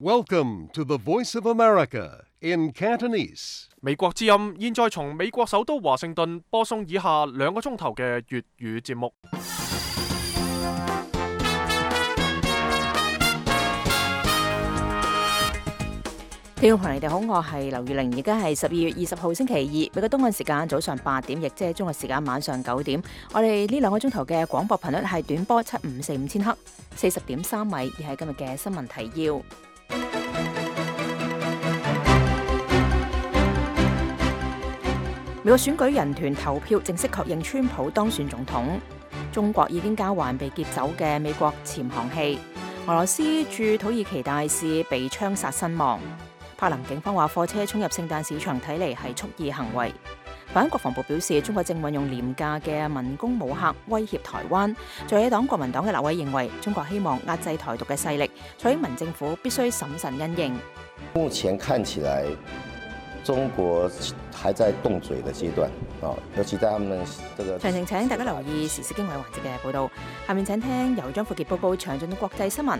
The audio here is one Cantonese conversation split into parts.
Welcome to the Voice of America in Cantonese. 美國之音現在從美國首都華盛頓播送以下2個鐘頭嘅粵語節目。 聽眾朋友，你哋好，我係劉月玲，而家係12月20號星期二，美國東岸時間早上8點，亦即係中國時間晚上9點。我哋呢2個鐘頭嘅廣播頻率係短波7545千赫，40.3米，而係今日嘅新聞提要。美國選舉人團投票正式確認川普當選總統。中國已經交還被劫走嘅美國潛航器。俄羅斯駐土耳其大使被槍殺身亡。柏林警方話貨車衝入聖誕市場，睇嚟係蓄意行為。反國防部表示，中國正運用廉價嘅民工武嚇威脅台灣。在野黨國民黨嘅立委認為，中國希望壓制台獨嘅勢力，蔡英文政府必須審慎因應。 目前看起來，中國還在動嘴的階段，尤其在他們這個。 詳情請大家留意時事經緯環節嘅報導。下面請聽由張富傑報告詳盡嘅國際新聞。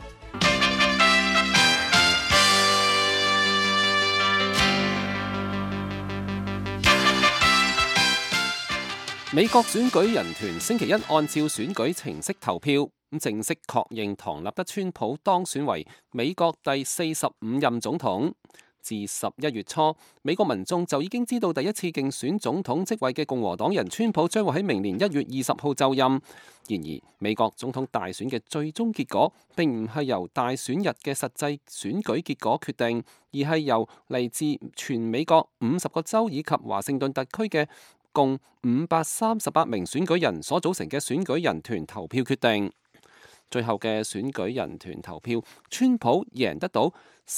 美國選舉人團星期一按照選舉程式投票，正式確認唐納德·川普當選為美國第45任總統。自11月初，美國民眾就已經知道第一次競選總統職位嘅共和黨人川普將會喺明年1月20號就任。然而，美國總統大選嘅最終結果並唔係由大選日嘅實際選舉結果決定，而係由嚟自全美國50個州以及華盛頓特區嘅共538名選舉人所組成嘅選舉人團投票決定。最後嘅選舉人團投票，川普贏得到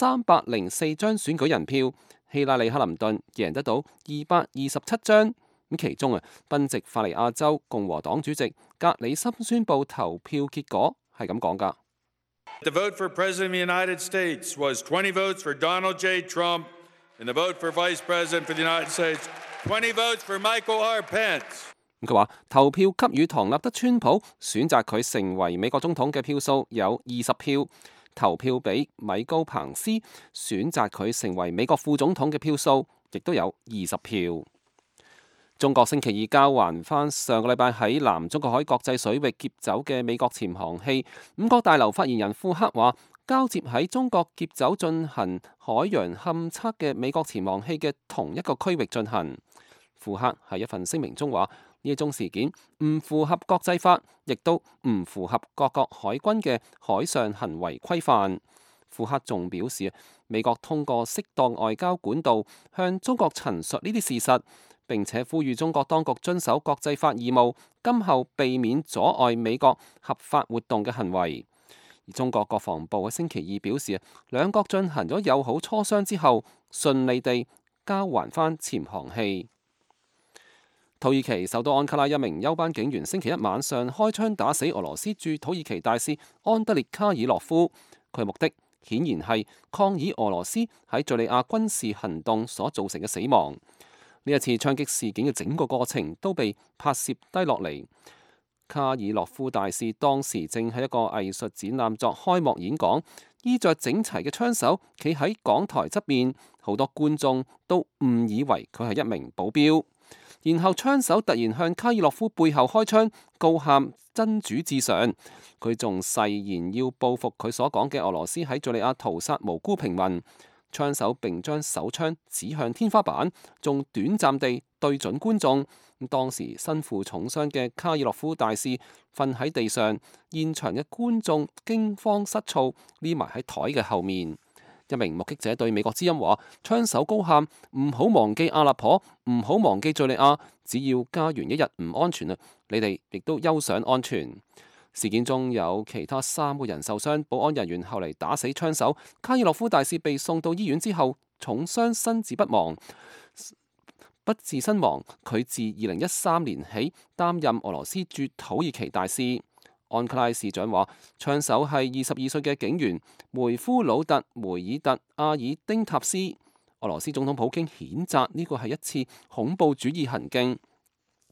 304張選舉人票，希拉里·克林頓贏得到227張。其中賓夕法尼亞州共和黨主席格里森宣布投票結果係咁講㗎。 The vote for President of the United States was 20 votes for Donald J. Trump, and the vote for Vice President for the United States.20 votes for Michael R. Pence。 佢話投票給予唐納德·川普選擇佢成為美國總統嘅票數有20票，投票俾米高·彭斯選擇佢成為美國副總統嘅票數亦都有20票。中國星期二交還返上個禮拜喺南中國海國際水域劫走嘅美國潛航器。五角大樓發言人庫克話，交接喺中國劫走進行海洋勘測嘅美國潛航器嘅同一個區域進行。庫克喺一份聲明中話，呢一宗事件唔符合國際法，亦都唔符合各國海軍嘅海上行為規範。庫克仲表示，美國通過適當外交管道向中國陳述呢啲事實，並且呼籲中國當局遵守國際法義務，今後避免阻礙美國合法活動嘅行為。而中國國防部喺星期二表示，兩國進行咗友好磋商之後，順利地交還返潛航器。土耳其首都安卡拉一名休班警員星期一晚上開槍打死俄羅斯駐土耳其大使安德烈卡爾洛夫，佢嘅目的顯然係抗議俄羅斯喺敘利亞軍事行動所造成嘅死亡。呢一次槍擊事件嘅整個過程都被拍攝低落嚟。卡爾洛夫大使當時正喺一個藝術展覽作開幕演講，衣着整齊嘅槍手企喺講台側邊，好多觀眾都誤以為佢係一名保鏢。然後槍手突然向卡爾洛夫背後開槍，高喊真主至上。佢仲誓言要報復佢所講嘅俄羅斯喺敘利亞屠殺無辜平民。槍手並將手槍指向天花板，仲短暫地對準觀眾。當時身負重傷嘅卡爾洛夫大使瞓喺地上，現場嘅觀眾驚慌失措，匿埋喺台嘅後面。一名目擊者對美國之音話：槍手高喊唔好忘記阿勒頗，唔好忘記敘利亞，只要家園一日唔安全啊，你哋亦都憂想安全。事件中有其他3個人受傷，保安人員後嚟打死槍手。卡爾洛夫大使被送到醫院之後重傷身至不治身亡。佢自2013年起擔任俄羅斯駐土耳其大使。安卡拉市長話，槍手係22歲嘅警員梅夫魯特梅爾特阿爾丁塔斯。俄羅斯總統普京譴責呢個係一次恐怖主義行徑。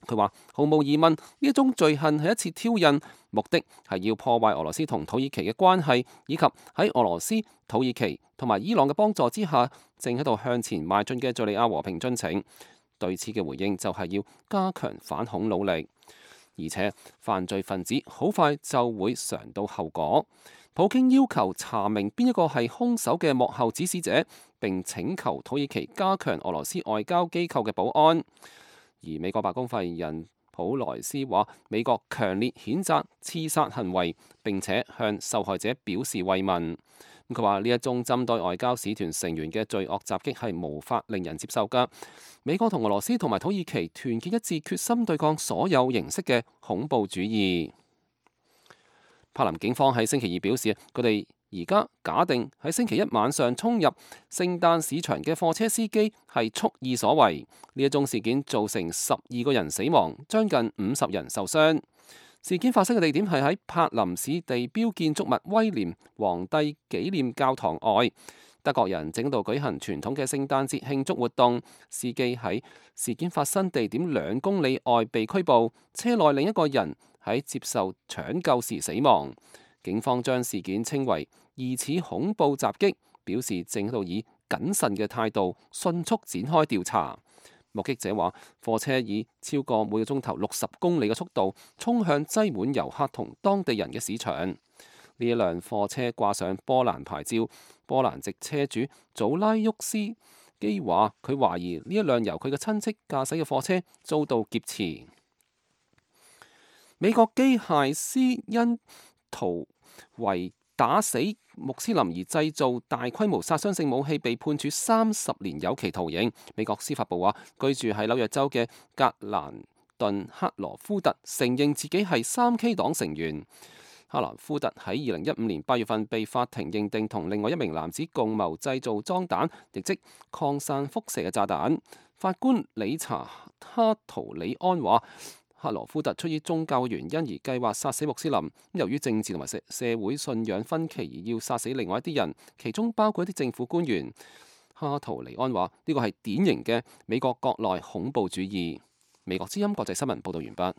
佢話毫無疑問，呢一種罪行係一次挑釁，目的係要破壞俄羅斯同土耳其嘅關係，以及喺俄羅斯、土耳其同埋伊朗嘅幫助之下，正喺度向前邁進嘅敘利亞和平進程。對此嘅回應就係要加強反恐努力，而且犯罪分子好快就會嘗到後果。普京要求查明邊一個係兇手嘅幕後指使者，並請求土耳其加強俄羅斯外交機構嘅保安。而美國白宮發言人普萊斯話，美國強烈譴責刺殺行為，並且向受害者表示慰問。佢話呢一宗針對外交使團成員嘅罪惡襲擊係無法令人接受㗎。美國同俄羅斯同埋土耳其團結一致，決心對抗所有形式嘅恐怖主義。柏林警方喺星期二表示，佢哋而家假定喺星期一晚上衝入聖誕市場嘅貨車司機係蓄意所為。呢一宗事件造成12個人死亡，將近50人受傷。事件發生嘅地點係喺柏林市地標建築物威廉皇帝紀念教堂外。德國人正喺度舉行傳統嘅聖誕節慶祝活動。司機喺事件發生地點2公里外被拘捕，車內另一個人喺接受搶救時死亡。警方將事件稱為疑似恐怖襲擊，表示正喺度以謹慎嘅態度迅速展開調查。目擊者話，貨車以超過每個鐘頭60公里嘅速度衝向擠滿遊客同當地人嘅市場。呢一輛貨車掛上波蘭牌照。波蘭籍車主祖拉沃斯基話，佢懷疑呢一輛由佢嘅親戚駕駛嘅貨車遭到劫持。美國機械師因圖為打死穆斯林而製造大規模殺傷性武器被判處30年有期徒刑。美國司法部話，居住喺紐約州嘅格蘭頓克羅夫特承認自己係3K 黨成員。克蘭夫特喺2015年8月份被法庭認定同另外一名男子共謀製造裝彈，亦即擴散輻射嘅炸彈。法官理查哈圖里安話，克羅夫特出於宗教原因而計劃殺死穆斯林，由於政治同埋社會信仰分歧而要殺死另外一啲人，其中包括一啲政府官員。哈圖里安話，呢個係典型嘅美國國內恐怖主義。美國之音國際新聞報道完畢。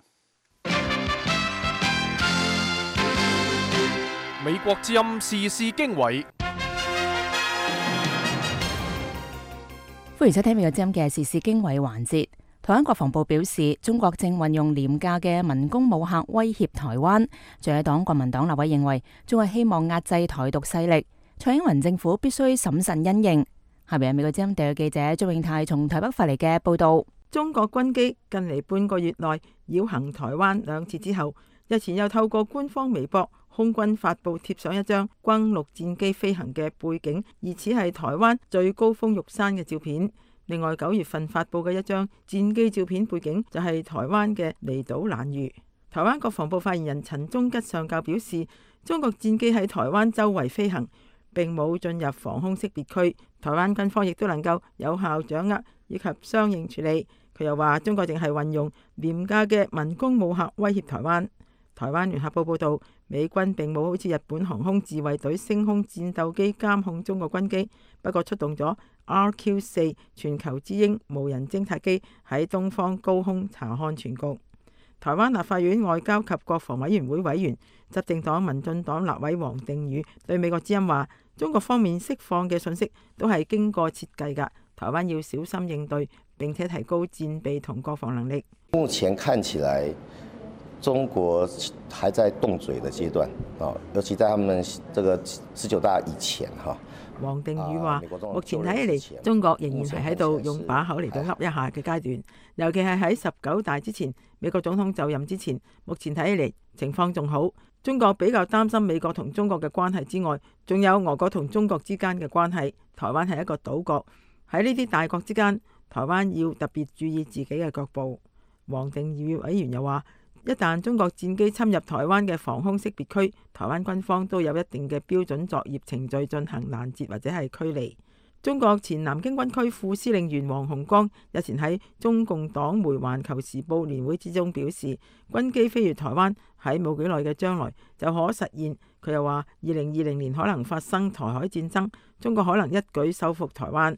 美國之音時事經緯， 歡迎收聽美國之音嘅時事經緯環節。台灣國防部表示，中國正運用廉價嘅民工武嚇威脅台灣。在野黨國民黨立委認為，中國希望壓制台獨勢力，蔡英文政府必須審慎因應。下面係美國之音特約記者張永泰從台北發嚟嘅報道。 中國軍機近嚟半個月內繞行台灣2次之後，日前又透過官方微博空軍發布貼上一張轟6戰機飛行嘅背景，疑似係台灣最高峰玉山嘅照片。另外9月份發布嘅一張戰機照片背景就係台灣嘅離島蘭嶼。台灣國防部發言人陳忠吉上校表示，中國戰機喺台灣周圍飛行，並冇進入防空識別區，台灣軍方亦都能夠有效掌握以及相應處理。佢又話，中國淨係運用廉價嘅民工武嚇威脅台灣。台灣聯合報報道，美軍並冇好似日本航空自衛隊升空戰鬥機監控中國軍機，不過出動咗 RQ-4 全球之鷹無人偵察機喺東方高空查看全局。台灣立法院外交及國防委員會委員、執政黨民進黨立委王定宇對美國之音話，中國方面釋放嘅信息都係經過設計㗎，台灣要小心應對，並且提高戰備同國防能力。 目前看起來中國還在動嘴的階段，尤其在他們這個19大以前哈。 王定宇話：目前睇起嚟，中國仍然係喺度用把口嚟到噏一下嘅階段，尤其係喺19大之前，美國總統就任之前，目前睇起嚟情況仲好。中國比較擔心美國同中國嘅關係之外，仲有俄國同中國之間嘅關係。台灣係一個島國，喺呢啲大國之間，台灣要特別注意自己嘅腳步。王定宇委員又話：一旦中國戰機侵入台灣嘅防空識別區，台灣軍方都有一定嘅標準作業程序進行攔截或者係驅離。中國前南京軍區副司令員黃洪光日前喺中共黨媒《環球時報》年會之中表示，軍機飛越台灣喺冇幾耐嘅將來就可實現。佢又話，2020年可能發生台海戰爭，中國可能一舉收復台灣。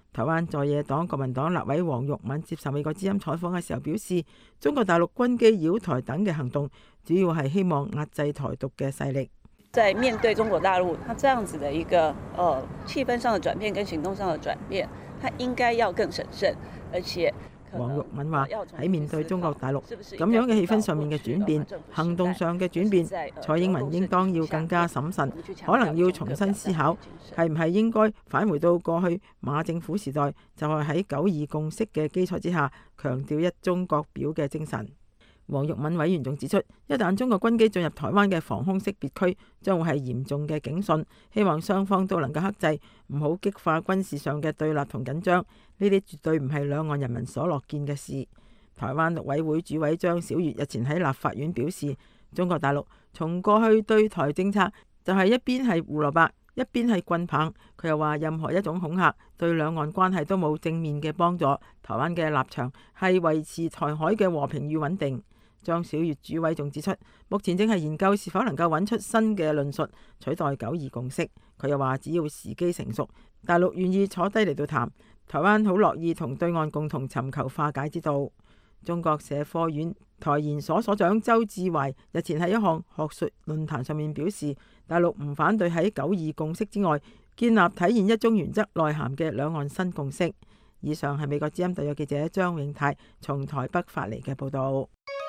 台灣在野黨國民黨立委黃玉敏接受美國之音採訪嘅時候表示，中國大陸軍機擾台等嘅行動，主要係希望壓制台獨嘅勢力。 在面對中國大陸，它這樣子的一個氣氛上的轉變跟行動上的轉變，它應該要更審慎，而且黃玉敏話喺面對中國大陸咁樣嘅氣氛上面嘅轉變、行動上嘅轉變，蔡英文應當要更加審慎，可能要重新思考，係唔係應該返回到過去馬政府時代，就係喺9·2共識嘅基礎之下，強調一中各表嘅精神。黃玉敏委員仲指出，一旦中國軍機進入台灣嘅防空識別區，將會係嚴重嘅警訊，希望雙方都能夠克制，唔好激化軍事上嘅對立同緊張。呢啲絕對唔係兩岸人民所樂見嘅事。台灣陸委會主委張曉月日前喺立法院表示，中國大陸從過去對台政策就係一邊係胡蘿蔔，一邊係棍棒。佢又話，任何一種恐嚇對兩岸關係都冇正面嘅幫助。台灣嘅立場係維持台海嘅和平與穩定。張曉月主委仲指出，目前正係研究是否能夠揾出新嘅論述取代9·2共識。佢又話，只要時機成熟，大陸願意坐低嚟到談，台灣好樂意同對岸共同尋求化解之道。中國社科院台研所所長周志懷日前喺一項學術論壇上面表示，大陸唔反對喺9·2共識之外建立體現一中原則內涵嘅兩岸新共識。以上係美國之音特約記者張永泰從台北發嚟嘅報道。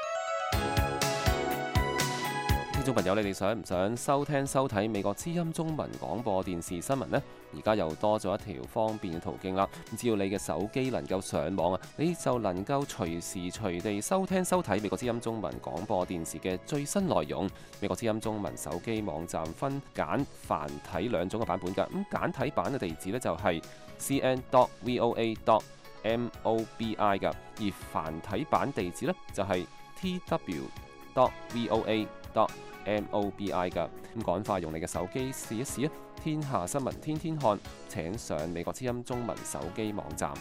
聽眾朋友，你哋想唔想收聽收睇美國之音中文廣播電視新聞呢？而家又多咗一條方便嘅途徑啦！只要你嘅手機能夠上網啊，你就能夠隨時隨地收聽收睇美國之音中文廣播電視嘅最新內容。美國之音中文手機網站分簡繁體兩種嘅版本㗎。咁簡體版嘅地址呢，就係 cn.voa.mobi 㗎，而繁體版地址呢，就係 tw.voa.mobi 㗎。咁趕快用你嘅手機試一試啊！天下新聞天天看，請上美國之音中文手機網站。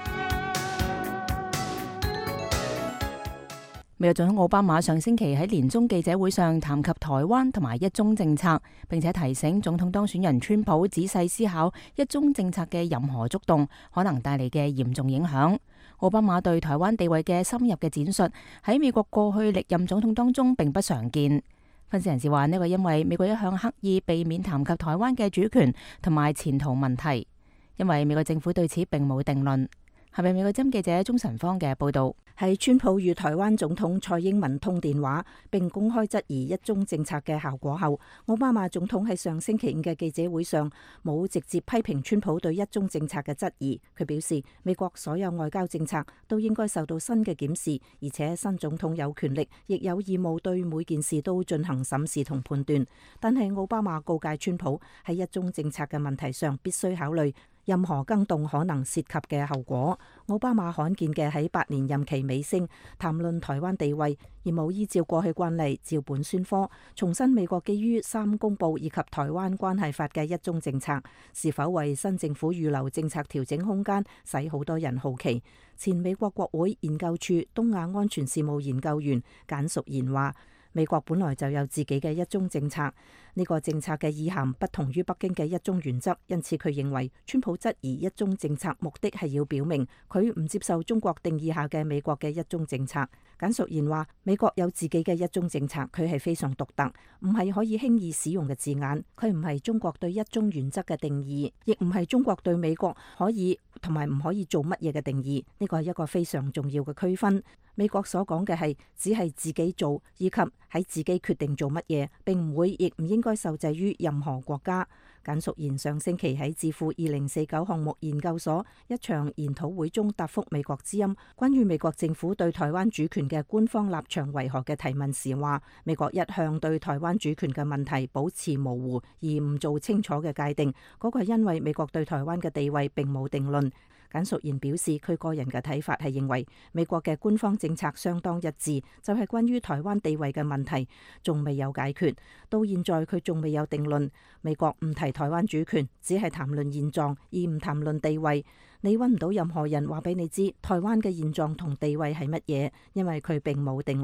美國總統奧巴馬上星期喺年終記者會上談及台灣同埋一中政策，並且提醒總統當選人川普仔細思考一中政策嘅任何觸動可能帶嚟嘅嚴重影響。奧巴馬對台灣地位嘅深入嘅展述喺美國過去歷任總統當中並不常見。分析人士話，呢個因為美國一向刻意避免談及台灣嘅主權同埋前途問題，因為美國政府對此並冇定論。係咪美國之音記者鍾晨芳嘅報導？ 係川普與台灣總統蔡英文通電話並公開質疑一中政策嘅效果後，奧巴馬總統喺上星期五嘅記者會上冇直接批評川普對一中政策嘅質疑。佢表示，美國所有外交政策都應該受到新嘅檢視，而且新總統有權力亦有義務對每件事都進行審視同判斷。但係奧巴馬告誡川普喺一中政策嘅問題上必須考慮任何更動可能涉及嘅後果。奧巴馬罕見嘅喺8年任期尾聲談論台灣地位，而冇依照過去慣例照本宣科，重申美國基於3公報以及台灣關係法嘅一中政策，是否為新政府預留政策調整空間，使好多人好奇。前美國國會研究處東亞安全事務研究員簡淑賢話，美國本來就有自己嘅一中政策，呢個政策嘅意涵不同於北京嘅一中原則，因此佢認為川普質疑一中政策目的係要表明佢唔接受中國定義下嘅美國嘅一中政策。簡淑賢話，美國有自己嘅一中政策，佢係非常獨特，唔係可以輕易使用嘅字眼，佢唔係中國對一中原則嘅定義，亦唔係中國對美國可以同埋唔可以做乜嘢嘅定義，呢個係一個非常重要嘅區分。美國所講嘅係只係自己做，以及喺自己決定做乜嘢，並唔會亦唔應該受制於任何國家。簡淑賢上星期喺智庫2049項目研究所一場研討會中答覆美國之音關於美國政府對台灣主權嘅官方立場為何嘅提問時話，美國一向對台灣主權嘅問題保持模糊而唔做清楚嘅界定，嗰個係因為美國對台灣嘅地位並冇定論。簡淑賢表示，佢個人嘅睇法係認為美國嘅官方政策相當一致，就係關於台灣地位嘅問題仲未有解決，到現在佢仲未有定論。美國唔提台灣主權，只係談論現狀，而唔談論地位。你揾唔到任何人話俾你知台灣嘅現狀同地位係乜嘢，因為佢並冇定論。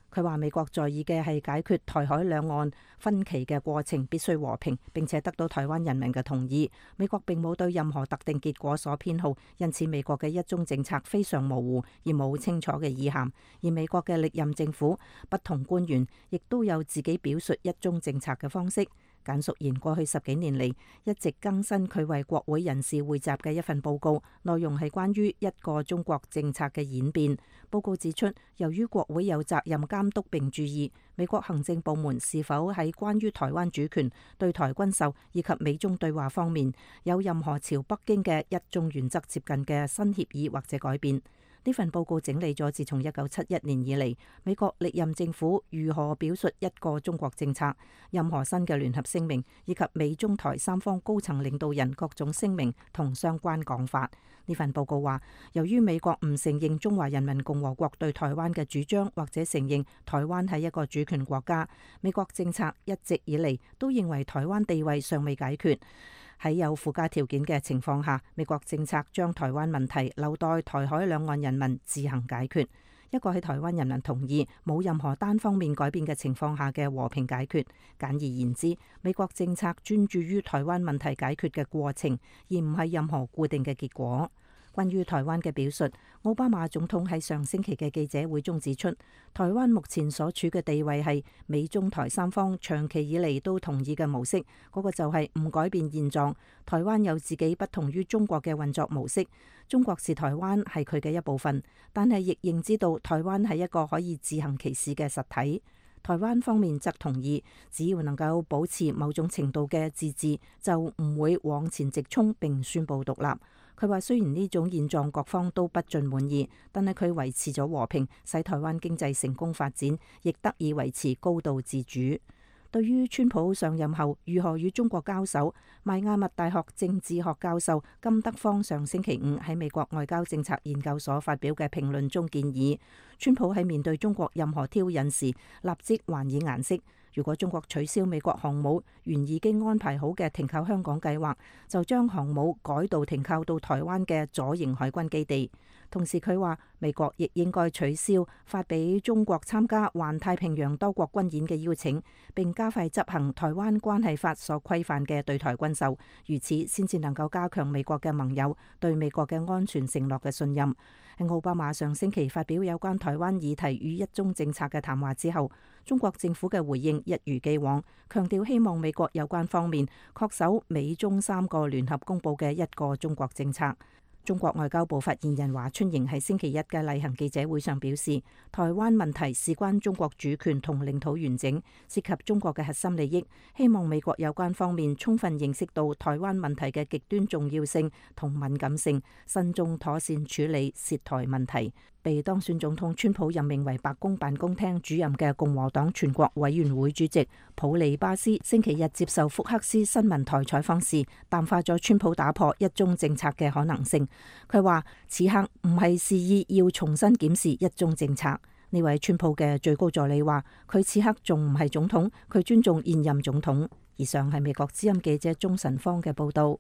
佢話美國在意嘅係解決台海兩岸分歧嘅過程必須和平，並且得到台灣人民嘅同意。美國並冇對任何特定結果所偏好，因此美國嘅一中政策非常模糊而冇清楚嘅意涵。而美國嘅歷任政府不同官員亦都有自己表述一中政策嘅方式。簡淑賢過去10幾年嚟一直更新佢為國會人士匯集嘅一份報告，內容係關於一個中國政策嘅演變。報告指出，由於國會有責任監督並注意美國行政部門是否喺關於台灣主權、對台軍售以及美中對話方面有任何朝北京嘅一中原則接近嘅新協議或者改變。呢份報告整理咗自從1971年以嚟美國歷任政府如何表述一個中國政策、任何新嘅聯合聲明以及美中台三方高層領導人各種聲明同相關講法。呢份報告話，由於美國唔承認中華人民共和國對台灣嘅主張，或者承認台灣係一個主權國家，美國政策一直以嚟都認為台灣地位尚未解決。喺有附加條件嘅情況下，美國政策將台灣問題留待台海兩岸人民自行解決，一個喺台灣人民同意、冇任何單方面改變嘅情況下嘅和平解決。簡而言之，美國政策專注於台灣問題解決嘅過程，而唔係任何固定嘅結果。關於台灣嘅表述，奧巴馬總統喺上星期嘅記者會中指出，台灣目前所處嘅地位係美中台三方長期以嚟都同意嘅模式，嗰個就係唔改變現狀。台灣有自己不同於中國嘅運作模式，中國視台灣係佢嘅一部分，但係亦認知到台灣係一個可以自行其事嘅實體。台灣方面則同意，只要能夠保持某種程度嘅自治，就唔會往前直衝並宣布獨立。佢話雖然呢種現狀各方都不盡滿意，但係佢維持咗和平，使台灣經濟成功發展，亦得以維持高度自主。對於川普上任後如何與中國交手，邁阿密大學政治學教授金德芳上星期五喺美國外交政策研究所發表嘅評論中建議，川普喺面對中國任何挑釁時，立即還以顏色。如果中國取消美國航母原已經安排好嘅停靠香港計劃，就將航母改道停靠到台灣嘅左營海軍基地。同時佢話，美國亦應該取消發俾中國參加環太平洋多國軍演嘅邀請，並加快執行台灣關係法所規範嘅對台軍售，如此先至能夠加強美國嘅盟友對美國嘅安全承諾嘅信任。喺奧巴馬上星期發表有關台灣議題與一中政策嘅談話之後，中國政府嘅回應一如既往，強調希望美國有關方面恪守美中3個聯合公佈嘅一個中國政策。中國外交部發言人華春瑩喺星期一嘅例行記者會上表示，台灣問題事關中國主權同領土完整，涉及中國嘅核心利益，希望美國有關方面充分認識到台灣問題嘅極端重要性同敏感性，慎重妥善處理涉台問題。被當選總統川普任命為白宮辦公廳主任嘅共和黨全國委員會主席普利巴斯星期日接受福克斯新聞台採訪時，淡化咗川普打破一中政策嘅可能性。佢話此刻唔係示意要重新檢視一中政策。呢位川普嘅最高助理話，佢此刻仲唔係總統，佢尊重現任總統。以上係美國之音記者鍾晨芳嘅報道。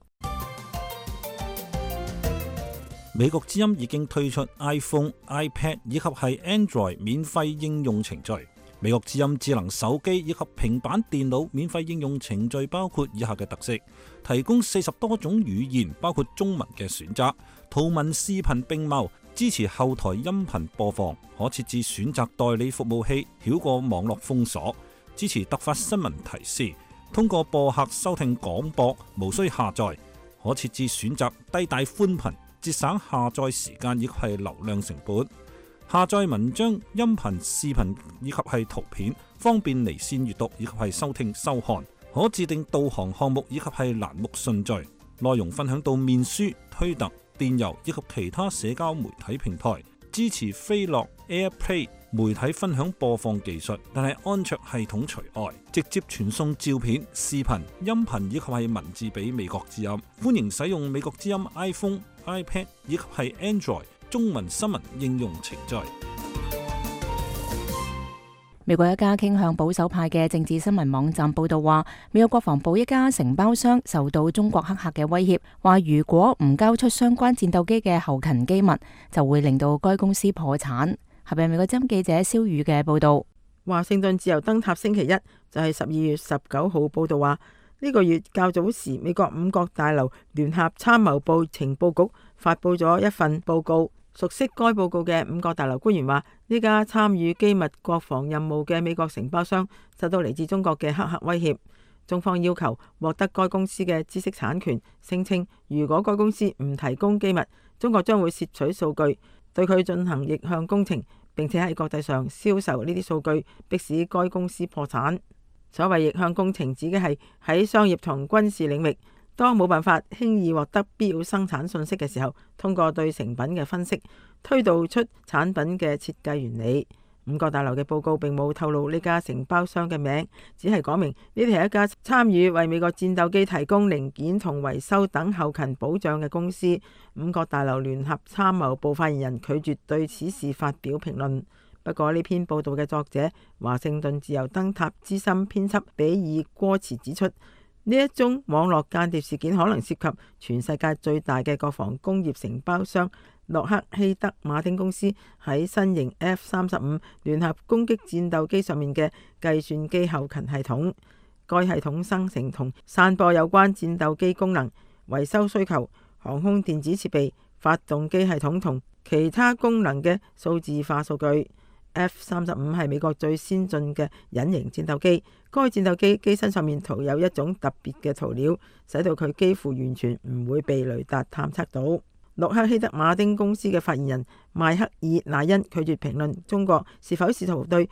美國之音已經推出 iPhone、iPad 以及係 Android 免費應用程序。美國之音智能手機以及平板電腦免費應用程序包括以下嘅特色：提供40多種語言，包括中文嘅選擇，圖文視頻並茂，支持後台音頻播放，可設置選擇代理服務器，繞過網絡封鎖，支持突發新聞提示，通過播客收聽廣播，無需下載，可設置選擇低帶寬頻，節省下載時間以及係流量成本。下載文章、音頻、視頻以及係圖片，方便離線閱讀以及係收聽收看。可自定導航項目以及係欄目順序。內容分享到面書、推特、電郵以及其他社交媒體平台。支持飛樂 AirPlay 媒體分享播放技術，但係安卓系統除外。直接傳送照片、視頻、音頻以及係文字俾美國之音。歡迎使用美國之音 iPhone、iPad 以及係 Android中文新聞應用程序。 美國一家傾向保守派嘅政治新聞網站報道話，美國國防部一家承包商受到中國黑客嘅威脅，話如果唔交出相關戰鬥機嘅後勤機密，就會令到該公司破產。係咪美國之音記者蕭宇嘅報道？ 華盛頓自由燈塔星期一就係12月19號報道話，呢個月較早時，美國5角大樓聯合參謀部情報局發佈咗一份報告。熟悉該報告嘅5角大樓官員話，呢家參與機密國防任務嘅美國承包商受到嚟自中國嘅黑客威脅。中方要求獲得該公司嘅知識產權，聲稱如果該公司唔提供機密，中國將會竊取數據，對佢進行逆向工程，並且喺國際上銷售呢啲數據，迫使該公司破產。所謂逆向工程指嘅係喺商業同軍事領域，當冇辦法輕易獲得必要生產信息嘅時候，通過對成品嘅分析，推導出產品嘅設計原理。5角大樓嘅報告並冇透露呢家承包商嘅名，只係講明呢啲係一家參與為美國戰鬥機提供零件同維修等後勤保障嘅公司。5角大樓聯合參謀部發言人拒絕對此事發表評論。不過呢篇報道嘅作者華盛頓自由燈塔資深編輯比爾戈茨指出，呢一宗網絡間諜事件可能涉及全世界最大嘅國防工業承包商洛克希德馬丁公司喺新型 F-35聯合攻擊戰鬥機上面嘅計算機後勤系統。該系統生成同散播有關戰鬥機功能、維修需求、航空電子設備、發動機系統同其他功能嘅數字化數據。F-35係美國最先進嘅隱形戰鬥機，該戰鬥機機身上面塗有一種特別嘅塗料，使到佢幾乎完全唔會被雷達探測到。洛克希德馬丁公司嘅發言人邁克爾賴恩拒絕評論中國是否試圖對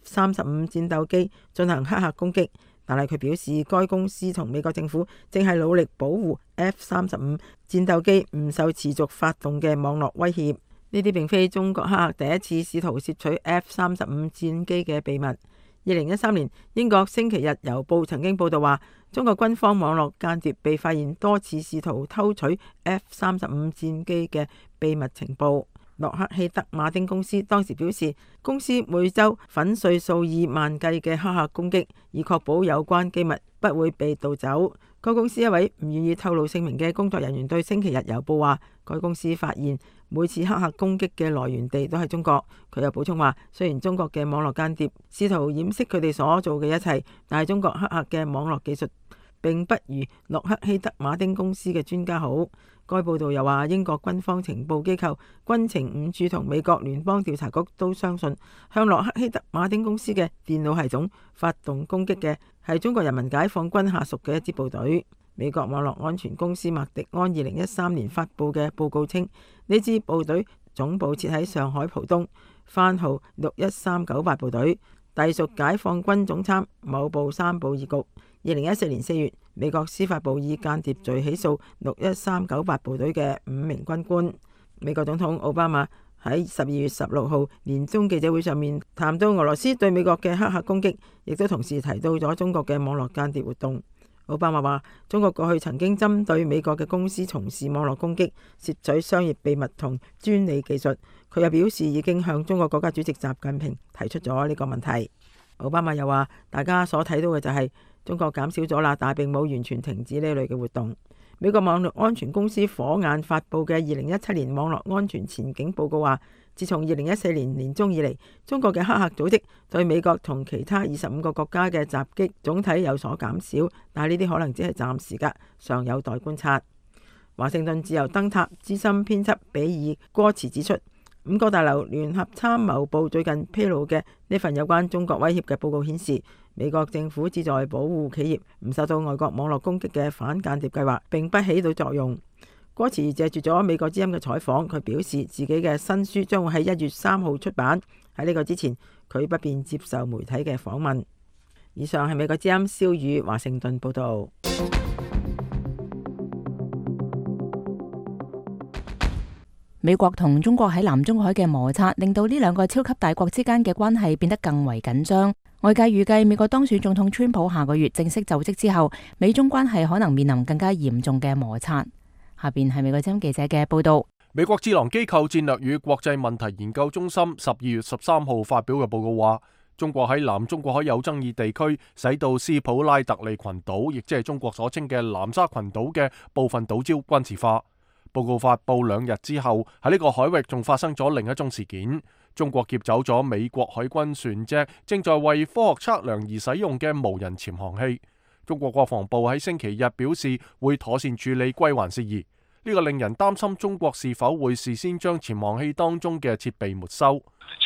F-35戰鬥機進行黑客攻擊，但係佢表示該公司同美國政府正係努力保護 F-35戰鬥機唔受持續發動嘅網絡威脅。呢啲並非中國黑客第一次試圖竊取 F-35戰機嘅秘密。2013年，英國星期日郵報曾經報道話，中國軍方網絡間諜被發現多次試圖偷取 F-35戰機嘅秘密情報。洛克希德馬丁公司當時表示，公司每週粉碎數以萬計嘅黑客攻擊，以確保有關機密不會被盜走。該公司一位唔願意透露姓名嘅工作人員對星期日郵報話，該公司發現每次黑客攻擊嘅來源地都係中國。佢又補充話，雖然中國嘅網絡間諜試圖掩飾佢哋所做嘅一切，但係中國黑客嘅網絡技術並不如洛克希德馬丁公司嘅專家好。該報道又話，英國軍方情報機構軍情五處同美國聯邦調查局都相信，向洛克希德馬丁公司嘅電腦系統發動攻擊嘅係中國人民解放軍下屬嘅一支部隊。美國網絡安全公司麥迪安2013年發佈嘅報告稱，呢支部隊總部設喺上海浦東，番號61398部隊，隸屬解放軍總參某部3部2局。2014年4月，美國司法部以間諜罪起訴61398部隊嘅5名軍官。美國總統奧巴馬喺12月16號年終記者會上面談到俄羅斯對美國嘅黑客攻擊，亦都同時提到咗中國嘅網絡間諜活動。奧巴馬話，中國過去曾經針對美國嘅公司從事網絡攻擊，竊取商業秘密同專利技術。佢又表示已經向中國國家主席習近平提出咗呢個問題。奧巴馬又話，大家所睇到嘅就係中國減少咗啦，但並冇完全停止呢類嘅活動。美國網絡安全公司火眼發佈嘅2017年網絡安全前景報告話，自從2014年年中以嚟，中國嘅黑客組織對美國同其他25個國家嘅襲擊總體有所減少，但係呢啲可能只係暫時㗎，尚有待觀察。華盛頓自由燈塔資深編輯比爾戈茨指出，5角大樓聯合參謀部最近披露嘅呢份有關中國威脅嘅報告顯示，美國政府旨在保護企業唔受到外國網絡攻擊嘅反間諜計劃並不起到作用。戈茨借住咗美國之音嘅採訪，佢表示自己嘅新書將會喺1月3號出版。喺呢個之前，佢不便接受媒體嘅訪問。以上係美國之音蕭宇華盛頓報道。 美國同中國喺南中海嘅摩擦，令到呢兩個超級大國之間嘅關係變得更為緊張。外界預計美國當選總統川普下個月正式就職之後，美中關係可能面臨更加嚴重嘅摩擦。下邊係美國之音記者嘅報道。 美國智囊機構戰略與國際問題研究中心12月13號發表嘅報告話，中國喺南中國海有爭議地區使到斯普拉特利群島，亦即係中國所稱嘅南沙群島嘅部分島礁軍事化。報告發布2日之後，喺呢個海域仲發生咗另一宗事件。 中國劫走咗美國海軍船隻正在為科學測量而使用嘅無人潛航器。中國國防部喺星期日表示會妥善處理歸還事宜，呢個令人擔心中國是否會事先將潛航器當中嘅設備沒收。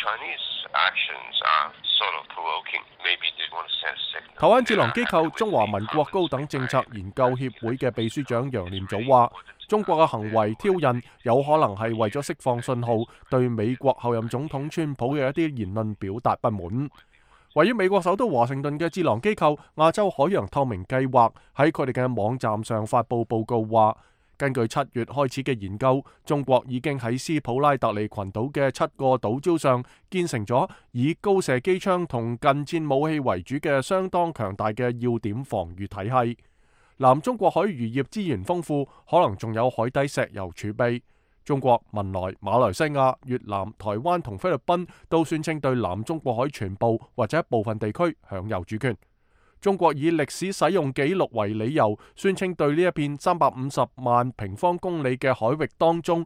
台灣智囊機構中華民國高等政策研究協會嘅秘書長楊念祖話，中國嘅行為挑釁有可能係為咗釋放信號，對美國後任總統川普嘅一啲言論表達不滿。位於美國首都華盛頓嘅智囊機構亞洲海洋透明計劃喺佢哋嘅網站上發佈報告話，根據7月開始嘅研究，中國已經喺斯普拉特利群島嘅7個島礁上建成咗以高射機槍同近戰武器為主嘅相當強大嘅要點防禦體系。南中國海漁業資源豐富，可能仲有海底石油儲備。中國、文萊、馬來西亞、越南、台灣同菲律賓都宣稱對南中國海全部或者部分地區享有主權。中國以歷史使用紀錄為理由，宣稱對呢一片350萬平方公里嘅海域當中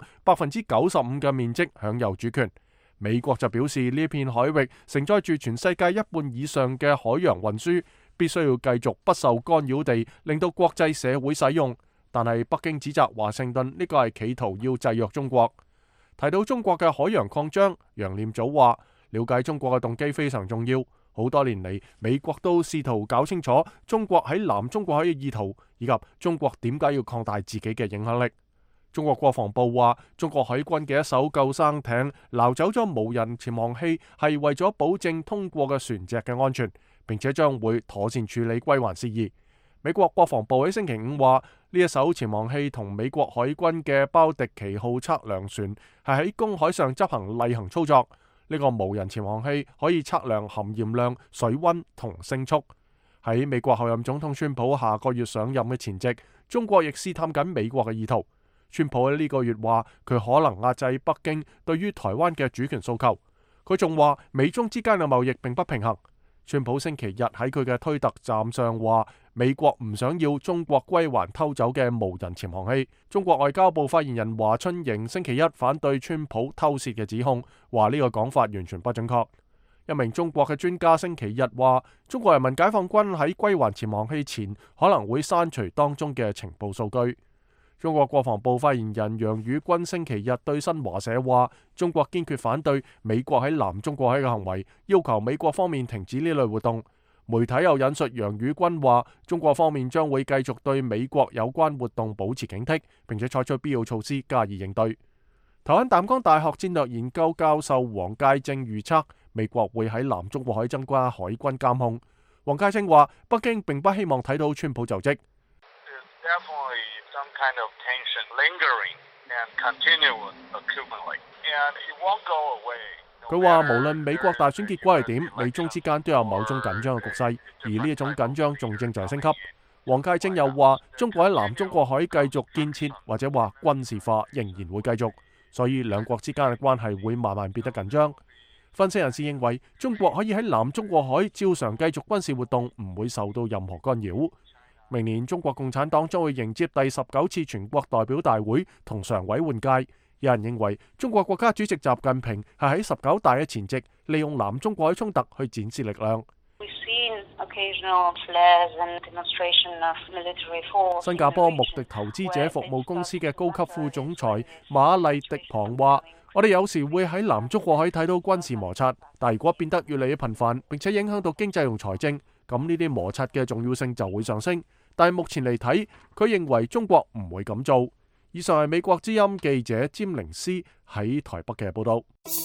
95%嘅面積享有主權。美國就表示呢片海域承載住全世界1半以上嘅海洋運輸，必須要繼續不受干擾地令到國際社會使用。但係北京指責華盛頓呢個係企圖要制約中國。提到中國嘅海洋擴張，楊念祖話：了解中國嘅動機非常重要。好多年嚟，美國都試圖搞清楚中國喺南中國海嘅意圖，以及中國點解要擴大自己嘅影響力。中國國防部話，中國海軍嘅一艘救生艇撈走咗無人潛航器，係為咗保證通過嘅船隻嘅安全，並且將會妥善處理歸還事宜。美國國防部喺星期5話，呢一艘潛航器同美國海軍嘅包迪奇號測量船係喺公海上執行例行操作。呢個無人潛航器可以測量含鹽量、水溫同聲速。喺美國後任總統川普下個月上任嘅前夕，中國亦試探緊美國嘅意圖。川普喺呢個月話，佢可能壓制北京對於台灣嘅主權訴求。佢仲話，美中之間嘅貿易並不平衡。川普星期日喺佢嘅推特站上話，美國唔想要中國歸還偷走嘅無人潛航器。中國外交部發言人華春瑩星期一反對川普偷竊嘅指控，話呢個講法完全不準確。一名中國嘅專家星期日話，中國人民解放軍喺歸還潛航器前可能會刪除當中嘅情報數據。中國國防部發言人楊宇軍星期日對新華社話，中國堅決反對美國喺南中國海嘅行為，要求美國方面停止呢類活動。媒體又引述楊宇軍話，中國方面將會繼續對美國有關活動保持警惕，並且採取必要措施加以應對。台灣淡江大學戰略研究教授黃介正預測，美國會喺南中國海增加海軍監控。黃介正話，北京並不希望睇到川普就職。佢話無論美國大選結果係點，美中之間都有某種緊張嘅局勢，而呢一種緊張仲正在升級。黃介正又話，中國喺南中國海繼續建設或者話軍事化仍然會繼續，所以兩國之間嘅關係會慢慢變得緊張。分析人士認為，中國可以喺南中國海照常繼續軍事活動，唔會受到任何干擾。明年中國共產黨將會迎接第19次全國代表大會同常委換屆。有人認為，中國國家主席習近平係喺19大嘅前夕，利用南中國海衝突去展示力量。新加坡穆迪投資者服務公司嘅高級副總裁馬麗迪龐話，我哋有時會喺南中國海睇到軍事摩擦，但如果變得越嚟越頻繁，並且影響到經濟同財政，咁呢啲摩擦嘅重要性就會上升。但係目前嚟睇，佢認為中國唔會咁做。以上係美國之音記者詹寧斯喺台北嘅報道。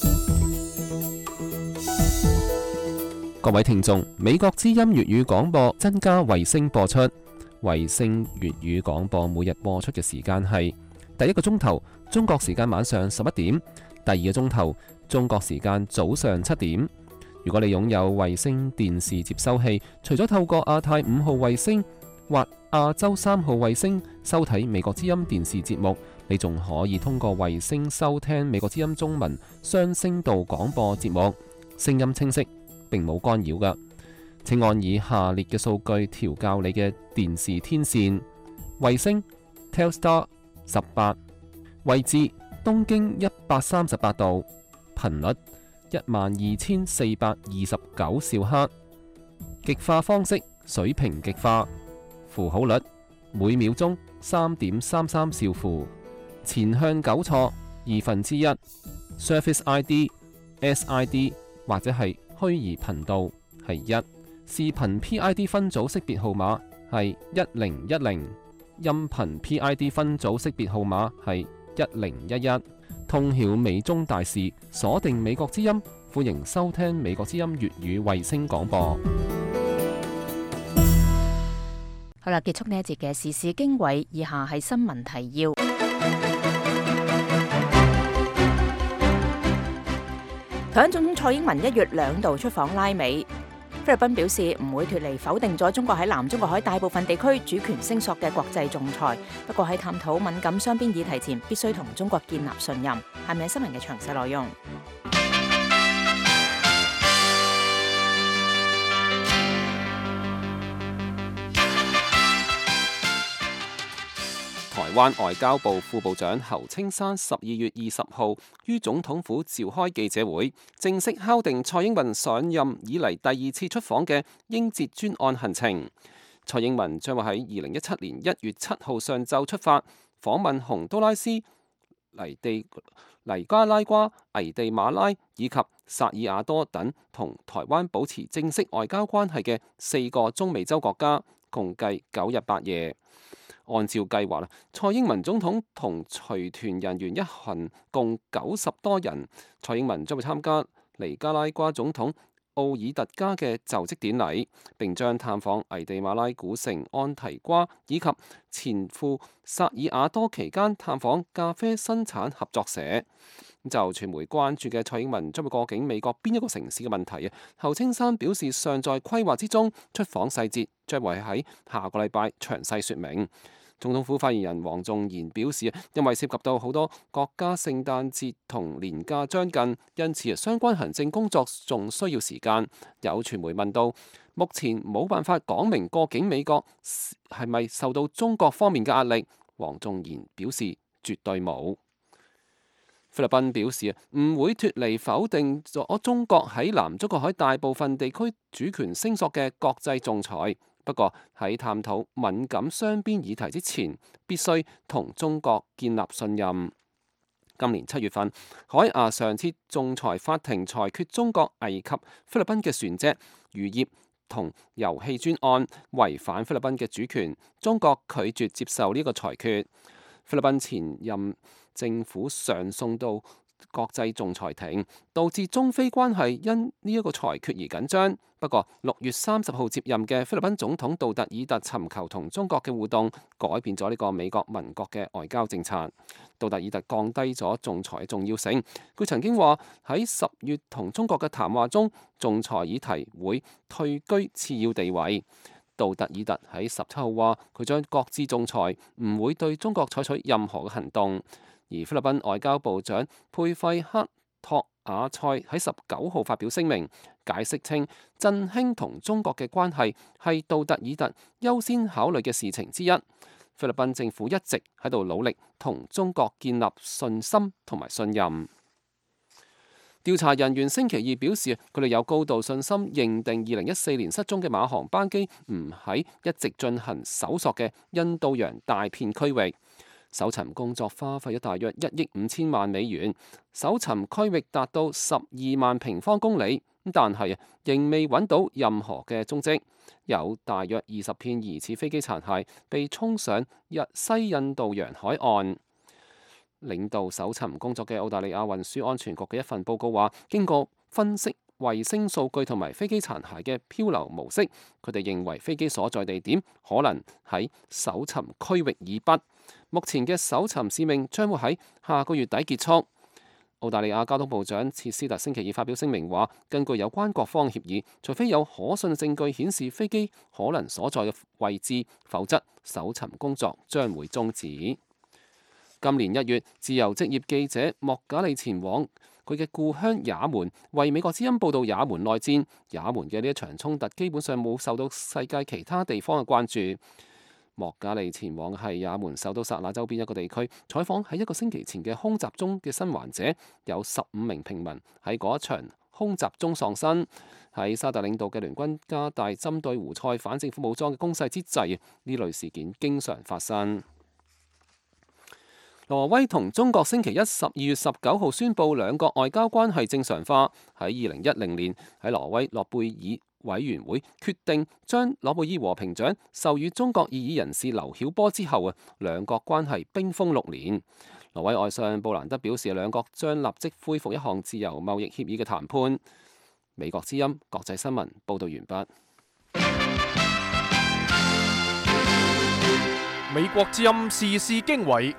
各位聽眾，美國之音粵語廣播增加衛星播出，衛星粵語廣播每日播出嘅時間係第一個鐘頭中國時間晚上11點，第二個鐘頭中國時間早上7點。如果你擁有衛星電視接收器，除咗透過亞太5號衛星或亞洲3號衛星收睇美國之音電視節目，你仲可以通過衛星收聽美國之音中文雙聲道廣播節目，聲音清晰，並冇干擾㗎。請按以下列嘅數據調校你嘅電視天線：衛星 Telstar 18，位置東經138度，頻率 12429兆赫。極化方式水平極化，符號率每秒鐘3.33兆符，前向糾錯1/2。Surface ID、SID 或者係虛擬頻道係1，視頻 PID 分組識別號碼係1010，音頻 PID 分組識別號碼係1011。通曉美中大事，鎖定美國之音，歡迎收聽美國之音粵語衛星廣播。 好啦，結束呢一節嘅時事經緯，以下係新聞提要。台灣總統蔡英文1月2度出訪拉美。菲律賓表示唔會脫離否定咗中國喺南中國海大部分地區主權聲索嘅國際仲裁，不過喺探討敏感雙邊議題前，必須同中國建立信任。下面係新聞嘅詳細內容。 台灣外交部副部長侯青山12月20號於總統府召開記者會，正式敲定蔡英文上任以嚟第2次出訪嘅應節專案行程。蔡英文將會喺2017年1月7號上晝出發，訪問洪都拉斯、尼加拉瓜、危地馬拉以及薩爾瓦多等同台灣保持正式外交關係嘅4個中美洲國家，共計9日8夜。按照計劃，蔡英文總統同隨團人員一行共90多人。蔡英文將會參加尼加拉瓜總統奧爾特加嘅就職典禮，並將探訪危地馬拉古城安提瓜，以及前赴薩爾瓦多期間探訪咖啡生產合作社。就傳媒關注嘅蔡英文將會過境美國邊一個城市嘅問題，侯青山表示尚在規劃之中，出訪細節將會喺下個禮拜詳細說明。總統府發言人黃仲賢表示，因為涉及到好多國家聖誕節同年假將近，因此相關行政工作仲需要時間。有傳媒問到，目前冇辦法講明過境美國係咪受到中國方面嘅壓力，黃仲賢表示絕對冇。菲律賓表示唔會脫離否定咗中國喺南中國海大部分地區主權聲索嘅國際仲裁。不過喺探討敏感雙邊議題之前，必須同中國建立信任。今年7月份，海牙上次仲裁法庭裁決中國危及菲律賓嘅船隻、漁業同油氣專案，違反菲律賓嘅主權。中國拒絕接受呢個裁決。菲律賓前任政府上訴到國際仲裁庭，導致中菲關係因呢一個裁決而緊張。不過6月30號接任嘅菲律賓總統杜特爾特尋求同中國嘅互動，改變咗呢個美國盟國嘅外交政策。杜特爾特降低咗仲裁嘅重要性。佢曾經話喺10月同中國嘅談話中，仲裁議題會退居次要地位。杜特爾特喺17號話佢將擱置仲裁，唔會對中國採取任何嘅行動。而菲律賓外交部長佩費克托瓦塞喺19號發表聲明，解釋稱振興同中國嘅關係係杜特爾特優先考慮嘅事情之一。菲律賓政府一直喺度努力同中國建立信心同埋信任。調查人員星期二表示，佢哋有高度信心認定2014年失蹤嘅馬航班機唔喺一直進行搜索嘅印度洋大片區域。搜尋工作花費咗大約1億5千萬美元，搜尋區域達到12萬平方公里，但係仍未揾到任何嘅蹤跡。有大約20片疑似飛機殘骸被沖上西印度洋海岸。領導搜尋工作嘅澳大利亞運輸安全局嘅一份報告話，經過分析衛星數據同埋飛機殘骸嘅漂流模式，佢哋認為飛機所在地點可能喺搜尋區域以北。目前嘅搜尋使命將會喺下個月底結束。澳大利亞交通部長切斯特星期二發表聲明話，根據有關各方協議，除非有可信證據顯示飛機可能所在嘅位置，否則搜尋工作將會終止。今年1月，自由職業記者莫賈利前往佢嘅故鄉也門，為美國之音報道也門內戰。也門嘅呢一場衝突基本上冇受到世界其他地方嘅關注。莫賈利前往係也門首都薩那周邊一個地區，採訪喺1個星期前嘅空襲中嘅生還者。有15名平民喺嗰一場空襲中喪生。喺沙特領導嘅聯軍加大針對胡塞反政府武裝嘅攻勢之際，呢類事件經常發生。挪威同中國星期一12月19號宣布兩國外交關係正常化。喺2010年，喺挪威諾貝爾委員會決定將諾貝爾和平獎授予中國異議人士劉曉波之後，兩國關係冰封6年。挪威外相布蘭德表示，兩國將立即恢復一項自由貿易協議嘅談判。美國之音國際新聞報道完畢。 美國之音時事經緯，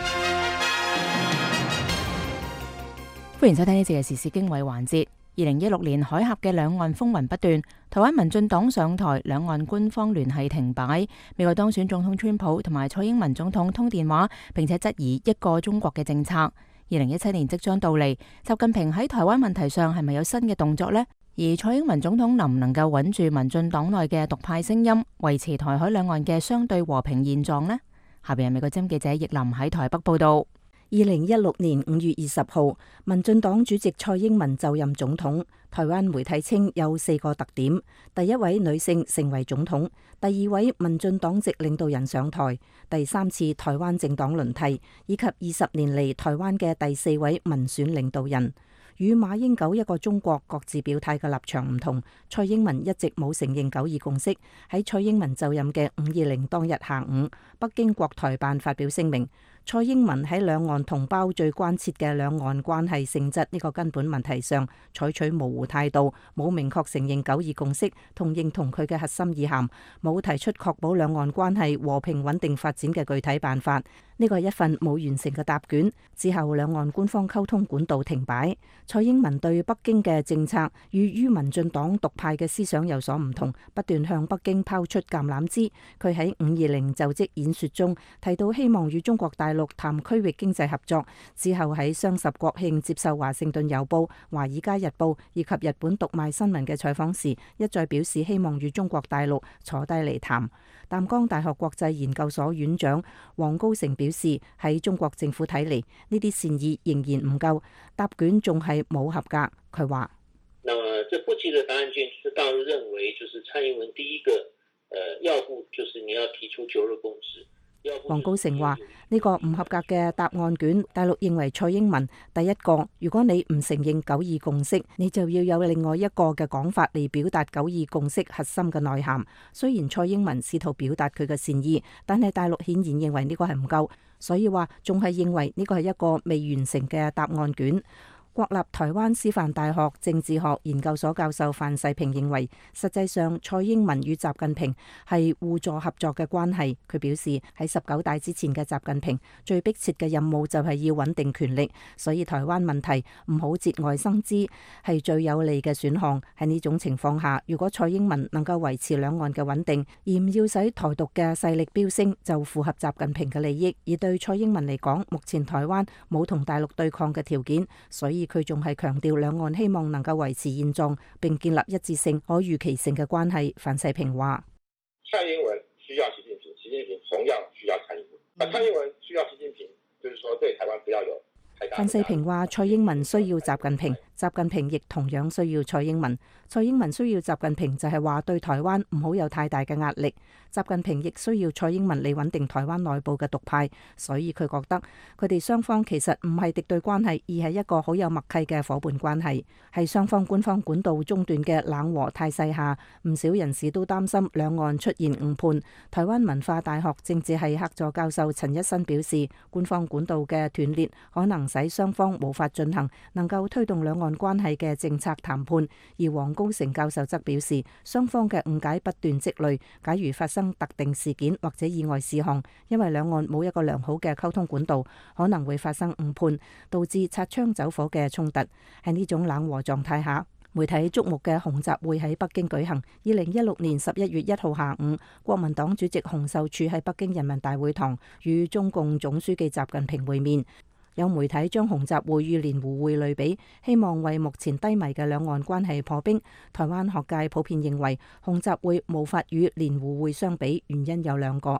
歡迎收聽呢次嘅時事經緯環節。2016年海峽嘅兩岸風雲不斷，台灣民進黨上台，兩岸官方聯繫停擺。美國當選總統川普同埋蔡英文總統通電話，並且質疑一個中國嘅政策。2017年即將到嚟，習近平喺台灣問題上係咪有新嘅動作呢？而蔡英文總統能唔能夠穩住民進黨內嘅獨派聲音，維持台海兩岸嘅相對和平現狀呢？下邊係美國之音記者葉林喺台北報道。 2016年5月20號，民進黨主席蔡英文就任總統。台灣媒體稱有4個特點：第一位女性成為總統，第二位民進黨籍領導人上台，第3次台灣政黨輪替，以及20年嚟台灣嘅第4位民選領導人。與馬英九一個中國各自表態嘅立場唔同，蔡英文一直冇承認九二共識。喺蔡英文就任嘅520當日下午，北京國台辦發表聲明，蔡英文喺兩岸同胞最關切嘅兩岸關係性質呢個根本問題上採取模糊態度，冇明確承認九二共識同認同佢嘅核心意涵，冇提出確保兩岸關係和平穩定發展嘅具體辦法。呢個係一份冇完成嘅答卷。之後兩岸官方溝通管道停擺。蔡英文對北京嘅政策與民進黨獨派嘅思想有所唔同，不斷向北京拋出橄欖枝。佢喺520就職演說中提到希望與中國大陸談區域經濟合作。之後喺雙十國慶接受華盛頓郵報、華爾街日報以及日本讀賣新聞嘅採訪時，一再表示希望與中國大陸坐低嚟談。淡江大學國際研究所院長黃高成表示，喺中國政府睇嚟，呢啲善意仍然唔夠，答卷仲係冇合格。佢話： 那麼這不及格答案卷，就是大陸認為，就是蔡英文第一個，要務就是你要提出九二共識。 黃高成話：呢個唔合格嘅答案卷，大陸認為蔡英文第一個，如果你唔承認九二共識，你就要有另外一個嘅講法嚟表達九二共識核心嘅內涵。雖然蔡英文試圖表達佢嘅善意，但係大陸顯然認為呢個係唔夠，所以話仲係認為呢個係一個未完成嘅答案卷。國立台灣師範大學政治學研究所教授范世平認為，實際上蔡英文與習近平係互助合作嘅關係。佢表示喺19大之前嘅習近平最迫切嘅任務就係要穩定權力，所以台灣問題唔好節外生枝係最有利嘅選項。喺呢種情況下，如果蔡英文能夠維持兩岸嘅穩定，而唔要使台獨嘅勢力飆升，就符合習近平嘅利益。而對蔡英文嚟講，目前台灣冇同大陸對抗嘅條件，所以佢仲係強調兩岸希望能夠維持現狀並建立一致性、可預期性嘅關係。范世平話： 蔡英文需要習近平，習近平同樣需要蔡英文。蔡英文需要習近平，就是說對台灣不要有。 范世平話：蔡英文需要習近平，習近平亦同樣需要蔡英文。蔡英文需要習近平，就係話對台灣唔好有太大嘅壓力。習近平亦需要蔡英文嚟穩定台灣內部嘅獨派，所以佢覺得佢哋雙方其實唔係敵對關係，而係一個好有默契嘅夥伴關係。喺雙方官方管道中斷嘅冷和態勢下，唔少人士都擔心兩岸出現誤判。台灣文化大學政治系客座教授陳一新表示，官方管道嘅斷裂可能使雙方無法進行能夠推動兩岸關係嘅政策談判。而黃高成教授則表示，雙方嘅誤解不斷積累，假如發生特定事件或者意外事項，因為兩岸冇一個良好嘅溝通管道，可能會發生誤判，導致擦槍走火嘅衝突。喺呢種冷和狀態下，媒體矚目嘅洪習會喺北京舉行。2016年11月1號下午，國民黨主席洪秀柱喺北京人民大會堂與中共總書記習近平會面。有媒體將洪習會與蓮湖會類比，希望為目前低迷嘅兩岸關係破冰。台灣學界普遍認為洪習會無法與蓮湖會相比，原因有兩個。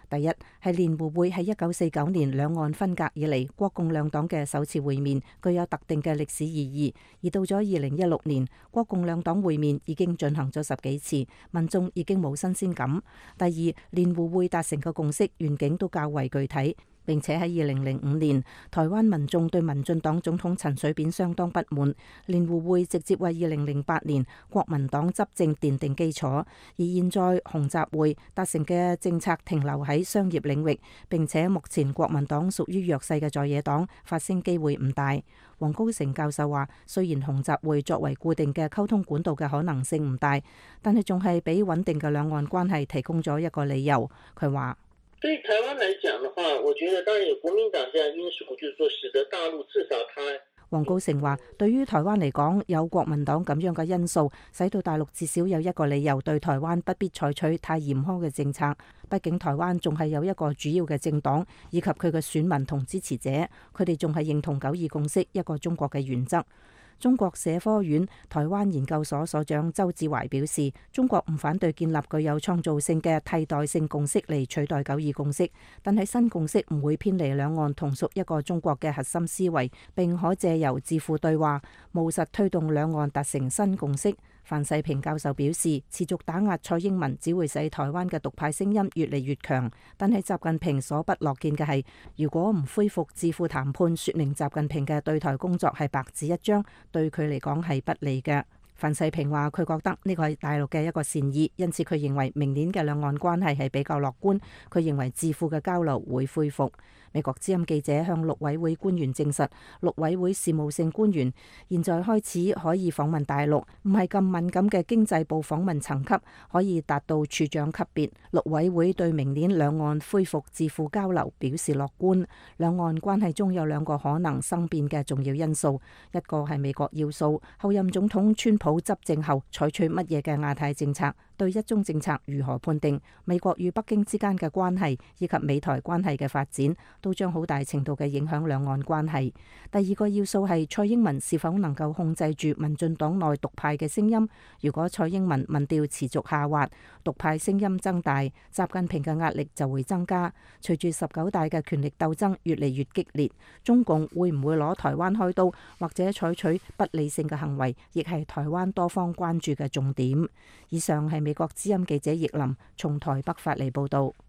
第一係聯互會喺1949年兩岸分隔以嚟國共兩黨嘅首次會面，具有特定嘅歷史意義。而到咗2016年，國共兩黨會面已經進行咗10幾次，民眾已經冇新鮮感。第二，聯互會達成嘅共識願景都較為具體。並且喺2005年，台灣民眾對民進黨總統陳水扁相當不滿，聯互會直接為2008年國民黨執政奠定基礎。而現在洪習會達成嘅政策停留喺商業領域，並且目前國民黨屬於弱勢嘅在野黨，發聲機會唔大。黃高成教授話，雖然洪習會作為固定嘅溝通管道嘅可能性唔大，但係仲係俾穩定嘅兩岸關係提供咗一個理由。佢話， 對台灣來講的話，我覺得當然有國民黨這樣因素，就是說使得大陸至少他。 黃高成話，對於台灣嚟講，有國民黨咁樣嘅因素，使到大陸至少有一個理由對台灣不必採取太嚴苛嘅政策。畢竟台灣仲係有一個主要嘅政黨，以及佢嘅選民同支持者，佢哋仲係認同9·2共識一個中國嘅原則。中國社科院台灣研究所所長周志懷表示，中國唔反對建立具有創造性嘅替代性共識嚟取代9·2共識，但係新共識唔會偏離兩岸同屬一個中國嘅核心思維，並可借由智庫對話，務實推動兩岸達成新共識。范世平教授表示，持續打壓蔡英文只會使台灣嘅獨派聲音越嚟越強，但係習近平所不樂見嘅係，如果唔恢復智庫談判，說明習近平嘅對台工作係白紙一張，對佢嚟講係不利嘅。范世平話，佢覺得呢個係大陸嘅一個善意，因此佢認為明年嘅兩岸關係係比較樂觀。佢認為智庫嘅交流會恢復。美國之音記者向陸委會官員證實，陸委會事務性官員現在開始可以訪問大陸，唔係咁敏感嘅經濟部訪問層級，可以達到處長級別。陸委會對明年兩岸恢復智庫交流表示樂觀。兩岸關係中有2個可能生變嘅重要因素，一個係美國要素，後任總統川普執政後採取乜嘢嘅亞太政策，對一中政策如何判定，美國與北京之間嘅關係以及美台關係嘅發展，都將好大程度嘅影響兩岸關係。第2個要素係蔡英文是否能夠控制住民進黨內獨派嘅聲音。如果蔡英文民調持續下滑，獨派聲音增大，習近平嘅壓力就會增加。隨住19大嘅權力鬥爭越嚟越激烈，中共會唔會攞台灣開刀，或者採取不理性嘅行為，亦係台灣多方關注嘅重點。以上係美國之音記者葉林從台北發嚟報道。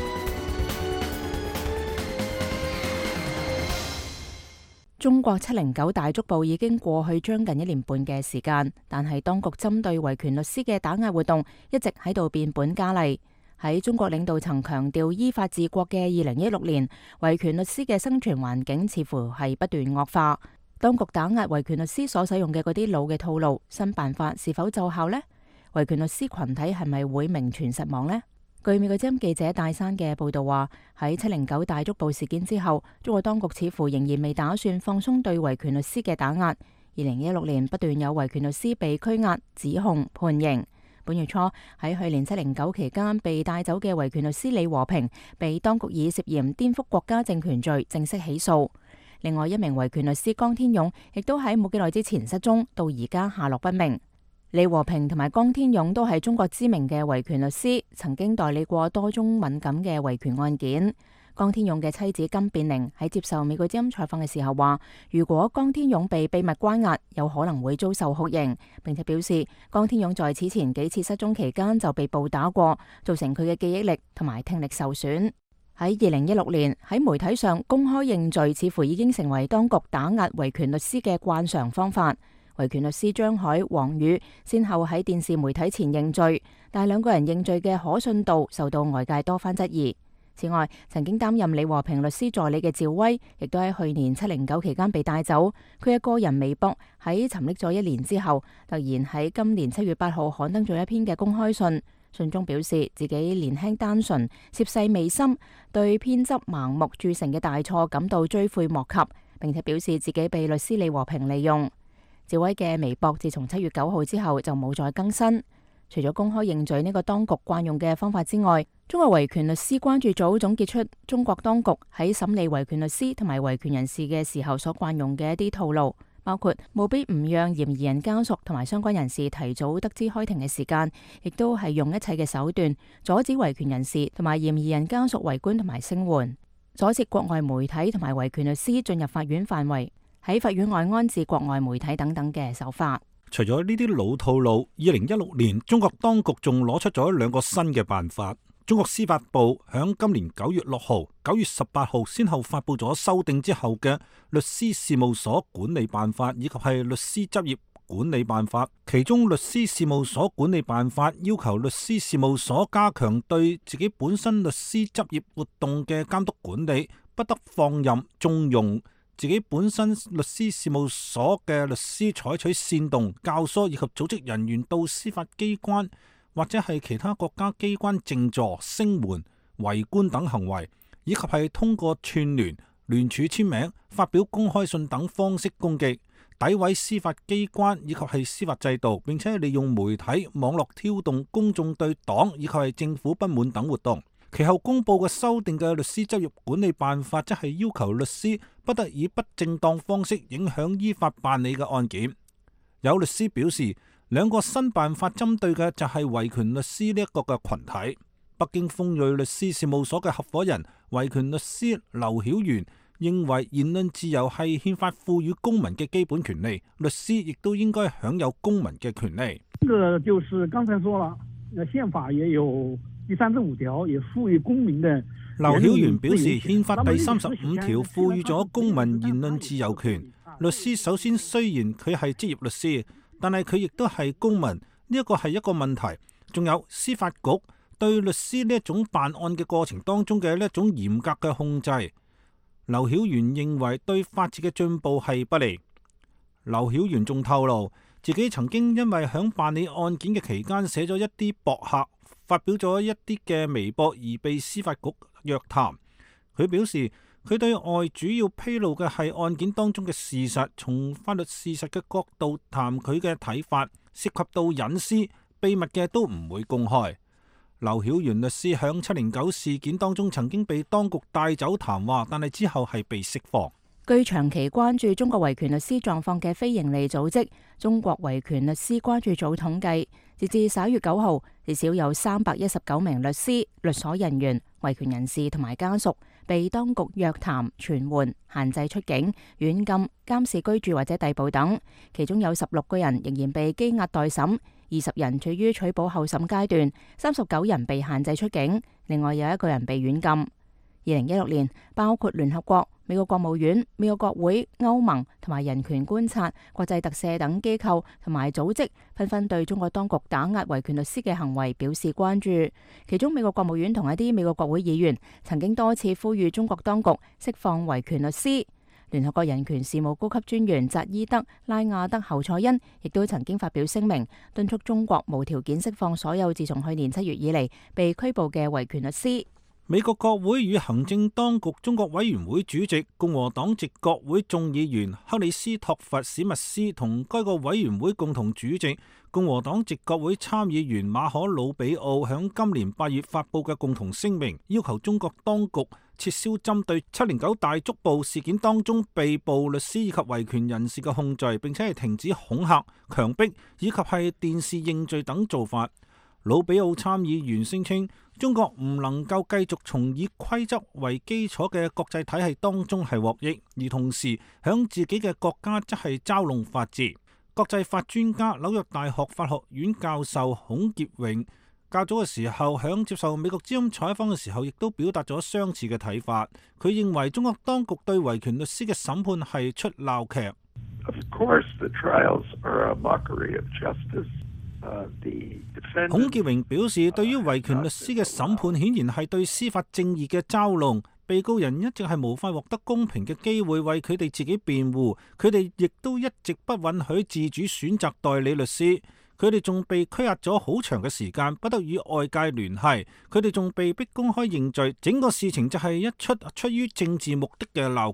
中國709大捉捕已經過去將近1年半嘅時間，但係當局針對維權律師嘅打壓活動一直喺度變本加厲。喺中國領導層強調依法治國嘅2016年，維權律師嘅生存環境似乎係不斷惡化。當局打壓維權律師所使用嘅嗰啲老嘅套路，新辦法是否奏效呢？維權律師群體係咪會名存實亡呢？據美國之音記者戴珊嘅報道話，喺709大捉捕事件之後，中國當局似乎仍然未打算放鬆對維權律師嘅打壓。2016年不斷有維權律師被拘押、指控、判刑。本月初喺去年709期間被帶走嘅維權律師李和平，被當局以涉嫌顛覆國家政權罪正式起訴。另外一名維權律師江天勇亦都喺冇幾耐之前失蹤，到而家下落不明。李和平同埋江天勇都係中國知名嘅維權律師，曾經代理過多宗敏感嘅維權案件。江天勇嘅妻子金變玲喺接受美國之音採訪嘅時候話，如果江天勇被秘密關押，有可能會遭受酷刑，並且表示江天勇在此前幾次失蹤期間就被暴打過，造成佢嘅記憶力同埋聽力受損。喺2016年喺媒體上公開認罪，似乎已經成為當局打壓維權律師嘅慣常方法。維權律師張海、黃宇先後喺電視媒體前認罪，但係2個人認罪嘅可信度受到外界多番質疑。此外，曾經擔任李和平律師助理嘅趙薇，亦都喺去年709期間被帶走。佢嘅個人微博喺沉溺咗1年之後，突然喺今年7月8號刊登咗一篇嘅公開信，信中表示自己年輕單純、涉世未深，對偏執盲目鑄成嘅大錯感到追悔莫及，並且表示自己被律師李和平利用。趙薇嘅微博自從7月9號之後就冇再更新。除咗公開認罪呢個當局慣用嘅方法之外，中國維權律師關注組總結出中國當局喺審理維權律師同埋維權人士嘅時候所慣用嘅一啲套路， 包括務必唔讓嫌疑人家屬同埋相關人士提早得知開庭嘅時間，亦都係用一切嘅手段阻止維權人士同埋嫌疑人家屬圍觀同埋聲援，阻止國外媒體同埋維權律師進入法院範圍，喺法院外安置國外媒體等等嘅手法。 除咗呢啲老套路，2016年中國當局仲攞出咗2個新嘅辦法。中國司法部響今年9月6號、9月18號先後發布咗修訂之後嘅律師事務所管理辦法以及係律師執業管理辦法。其中律師事務所管理辦法要求律師事務所加強對自己本身律師執業活動嘅監督管理，不得放任縱容自己本身律師事務所嘅律師採取煽動、教唆以及組織人員到司法機關或者係其他國家機關靜坐、聲援、圍觀等行為，以及係通過串聯、聯署簽名、發表公開信等方式攻擊、詆毀司法機關以及係司法制度，並且利用媒體、網絡挑動公眾對黨以及係政府不滿等活動。其後公布嘅修訂嘅律師執業管理辦法，則係要求律師不得以不正當方式影響依法辦理嘅案件。有律師表示，2個新辦法針對嘅就係維權律師呢一個嘅群體。北京鋒銳律師事務所嘅合夥人維權律師劉曉元認為，言論自由係憲法賦予公民嘅基本權利，律師亦都應該享有公民嘅權利。 這個就是剛才說了，憲法也有第35條，也賦予公民嘅。 劉曉元表示，憲法第35條賦予咗公民言論自由權。律師首先雖然佢係職業律師，但係佢亦都係公民，呢一個係一個問題。仲有司法局對律師呢一種辦案嘅過程當中嘅呢一種嚴格嘅控制，劉曉元認為對法治嘅進步係不利。劉曉元仲透露，自己曾經因為響辦理案件嘅期間寫咗一啲博客，發表咗一啲嘅微博而被司法局約談。佢表示，佢對外主要披露嘅係案件當中嘅事實，從法律事實嘅角度談佢嘅睇法，涉及到隱私、秘密嘅都唔會公開。劉曉元律師響709事件當中曾經被當局帶走談話，但係之後係被釋放。 據長期關注中國維權律師狀況嘅非營利組織中國維權律師關注組統計，截至11月9號，至少有319名律師、律所人員、維權人士同埋家屬被當局約談、傳喚、限制出境、軟禁、監視居住或者逮捕等，其中有16個人仍然被羈押待審，20人處於取保候審階段，39人被限制出境，另外有1個人被軟禁。2016年，包括聯合國、美國國務院、美國國會、歐盟同埋人權觀察、國際特赦等機構同埋組織紛紛對中國當局打壓維權律師嘅行為表示關注。其中，美國國務院同一啲美國國會議員曾經多次呼籲中國當局釋放維權律師。聯合國人權事務高級專員扎伊德拉亞德侯賽因亦都曾經發表聲明，敦促中國無條件釋放所有自從去年7月以嚟被拘捕嘅維權律師。 美國國會與行政當局中國委員會主席、共和黨籍國會眾議員克里斯托弗史密斯同該個委員會共同主席、共和黨籍國會參議員馬可魯比奧響今年8月發布嘅共同聲明，要求中國當局撤銷針對709大捉捕事件當中被捕律師以及維權人士嘅控罪，並且係停止恐嚇、強迫以及係電視認罪等做法。魯比奧參議員聲稱，中國唔能夠繼續從以規則為基礎嘅國際體系當中係獲益，而同時響自己嘅國家則係嘲弄法治。國際法專家、紐約大學法學院教授孔傑榮較早嘅時候響接受美國之音採訪嘅時候，亦都表達咗相似嘅睇法。佢認為中國當局對維權律師嘅審判係出鬧劇。 Of course, the trials are a mockery of justice. 孔傑榮表示，對於維權律師嘅審判顯然係對司法正義嘅嘲弄，被告人一直係無法獲得公平嘅機會為佢哋自己辯護，佢哋亦都一直不允許自主選擇代理律師，佢哋仲被拘押咗好長嘅時間，不得與外界聯繫，佢哋仲被逼公開認罪，整個事情就係一出於政治目的嘅鬧劇。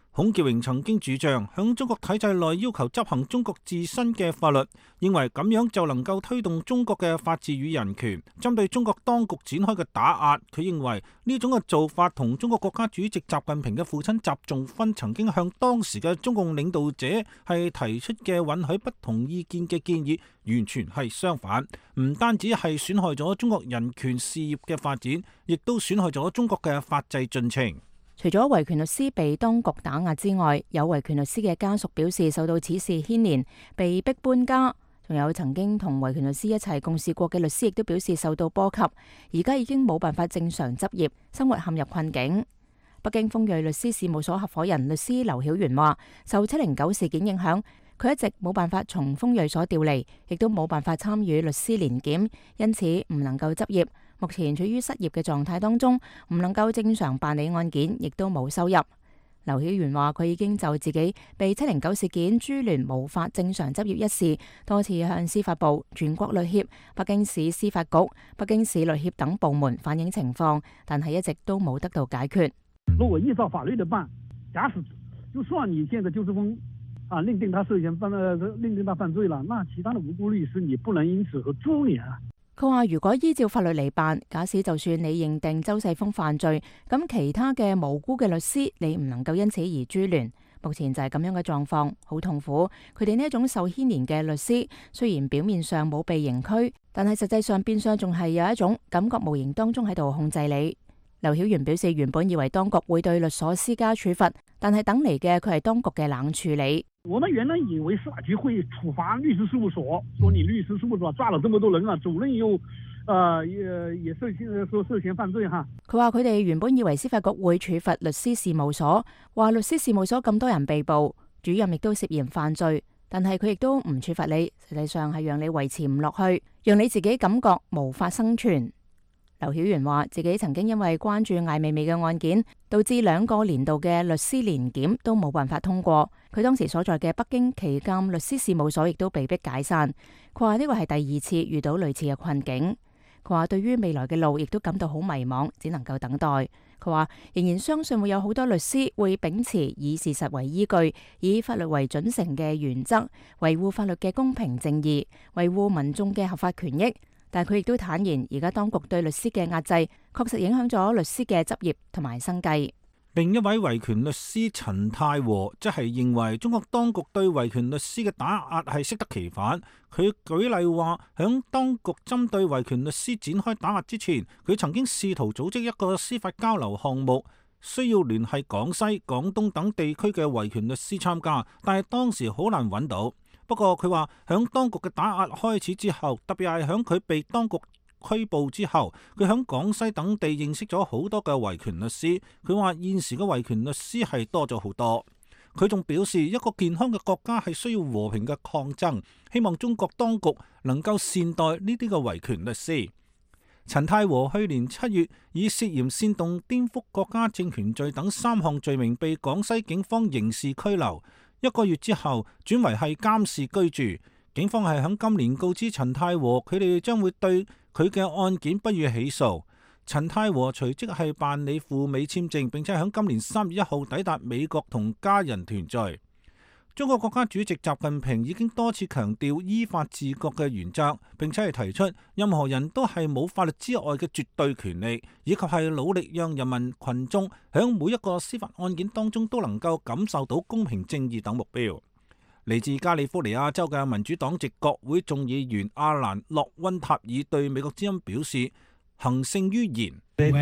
孔傑榮曾經主張響中國體制內要求執行中國自身嘅法律，認為咁樣就能夠推動中國嘅法治與人權。針對中國當局展開嘅打壓，佢認為呢種嘅做法同中國國家主席習近平嘅父親習仲勳曾經向當時嘅中共領導者係提出嘅允許不同意見嘅建議完全係相反，唔單止係損害咗中國人權事業嘅發展，亦都損害咗中國嘅法制進程。 除咗維權律師被當局打壓之外，有維權律師嘅家屬表示受到此事牽連，被逼搬家。仲有曾經同維權律師一齊共事過嘅律師亦都表示受到波及，而家已經冇辦法正常執業，生活陷入困境。北京豐銳律師事務所合夥人律師劉曉元話，受709事件影響，佢一直冇辦法從豐銳所調離，亦都冇辦法參與律師年檢，因此唔能夠執業。目前處於失業嘅狀態當中，唔能夠正常辦理案件，亦都冇收入。劉曉元話：佢已經就自己被709事件株連無法正常執業一事，多次向司法部、全國律協、北京市司法局、北京市律協等部門反映情況，但係一直都冇得到解決。 如果依照法律的辦，假使就算你現在就是封認定他涉嫌認定他犯罪了，那其他的無辜律師你不能因此和株連啊。 佢話：如果依照法律嚟辦，假使就算你認定周世峰犯罪，咁其他嘅無辜嘅律師，你唔能夠因此而株連。目前就係咁樣嘅狀況，好痛苦。佢哋呢一種受牽連嘅律師，雖然表面上冇被刑拘，但係實際上變相仲係有一種感覺無形當中喺度控制你。劉曉元表示，原本以為當局會對律所施加處罰，但係等嚟嘅佢係當局嘅冷處理。 我們原來以為司法局會處罰律師事務所，說你律師事務所抓了這麼多人啊，主任又也涉嫌犯罪哈。佢話佢哋原本以為司法局會處罰律師事務所，話律師事務所咁多人被捕，主任亦都涉嫌犯罪，但係佢亦都唔處罰你，實際上係讓你維持唔落去，讓你自己感覺無法生存。劉曉元話自己曾經因為關注艾未未嘅案件，導致2個年度嘅律師年檢都冇辦法通過。佢當時所在嘅北京旗艦律師事務所亦都被迫解散。佢話呢個係第2次遇到類似嘅困境。佢話對於未來嘅路亦都感到好迷茫，只能夠等待。佢話仍然相信會有好多律師會秉持以事實為依據，以法律為準繩嘅原則，維護法律嘅公平正義，維護民眾嘅合法權益。但佢亦都坦言，而家當局對律師嘅壓制，確實影響咗律師嘅執業同埋生計。 另一位維權律師陳太和，即係認為中國當局對維權律師嘅打壓係適得其反。佢舉例話，響當局針對維權律師展開打壓之前，佢曾經試圖組織一個司法交流項目，需要聯繫廣西、廣東等地區嘅維權律師參加，但係當時好難揾到。不過佢話，響當局嘅打壓開始之後，特別係響佢被當局拘捕之後，佢響廣西等地認識咗好多嘅維權律師。佢話現時嘅維權律師係多咗好多。佢仲表示，一個健康嘅國家係需要和平嘅抗爭，希望中國當局能夠善待呢啲嘅維權律師。陳太和去年7月以涉嫌煽動顛覆國家政權罪等3項罪名被廣西警方刑事拘留。1個月之後轉為係監視居住，警方係響今年告知陳太和，佢哋將會對佢嘅案件不予起訴。陳太和隨即係辦理赴美簽證，並且響今年3月1號抵達美國同家人團聚。中國國家主席習近平已經多次強調依法治國嘅原則，並且係提出任何人都係冇法律之外嘅絕對權利，以及係努力讓人民群眾響每一個司法案件當中都能夠感受到公平正義等目標。嚟自加利福尼亞州嘅民主黨籍國會眾議員阿蘭·洛溫塔爾對美國之音表示：行勝於言。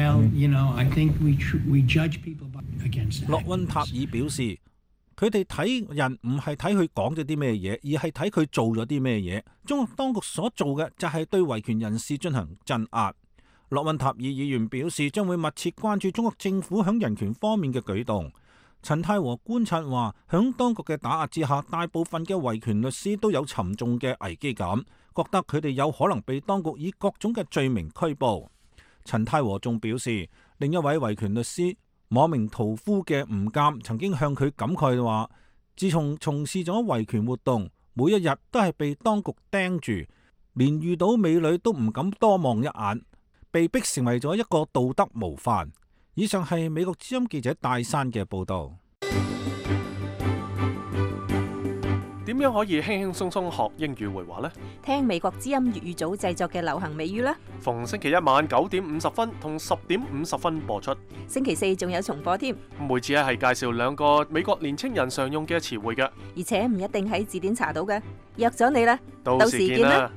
洛溫塔爾表示，佢哋睇人唔係睇佢講咗啲咩嘢，而係睇佢做咗啲咩嘢。中國當局所做嘅就係對維權人士進行鎮壓。洛溫塔爾議員表示，將會密切關注中國政府響人權方面嘅舉動。陳太和觀察話，響當局嘅打壓之下，大部分嘅維權律師都有沉重嘅危機感，覺得佢哋有可能被當局以各種嘅罪名拘捕。陳太和仲表示，另一位維權律師網名屠夫嘅吳鑑曾經向佢感慨話，自從從事咗維權活動，每一日都係被當局盯住，連遇到美女都唔敢多望一眼，被逼成為咗一個道德模範。以上係美國之音記者戴珊嘅報道。 點樣可以輕輕鬆鬆學英語會話呢？ 聽美國之音粵語組製作嘅流行美語啦。 逢星期一晚9:50同10:50播出。 星期四仲有重播添。 每次係介紹2個美國年青人常用嘅詞彙嘅， 而且唔一定喺字典查到嘅。約咗你啦， 到時見啦。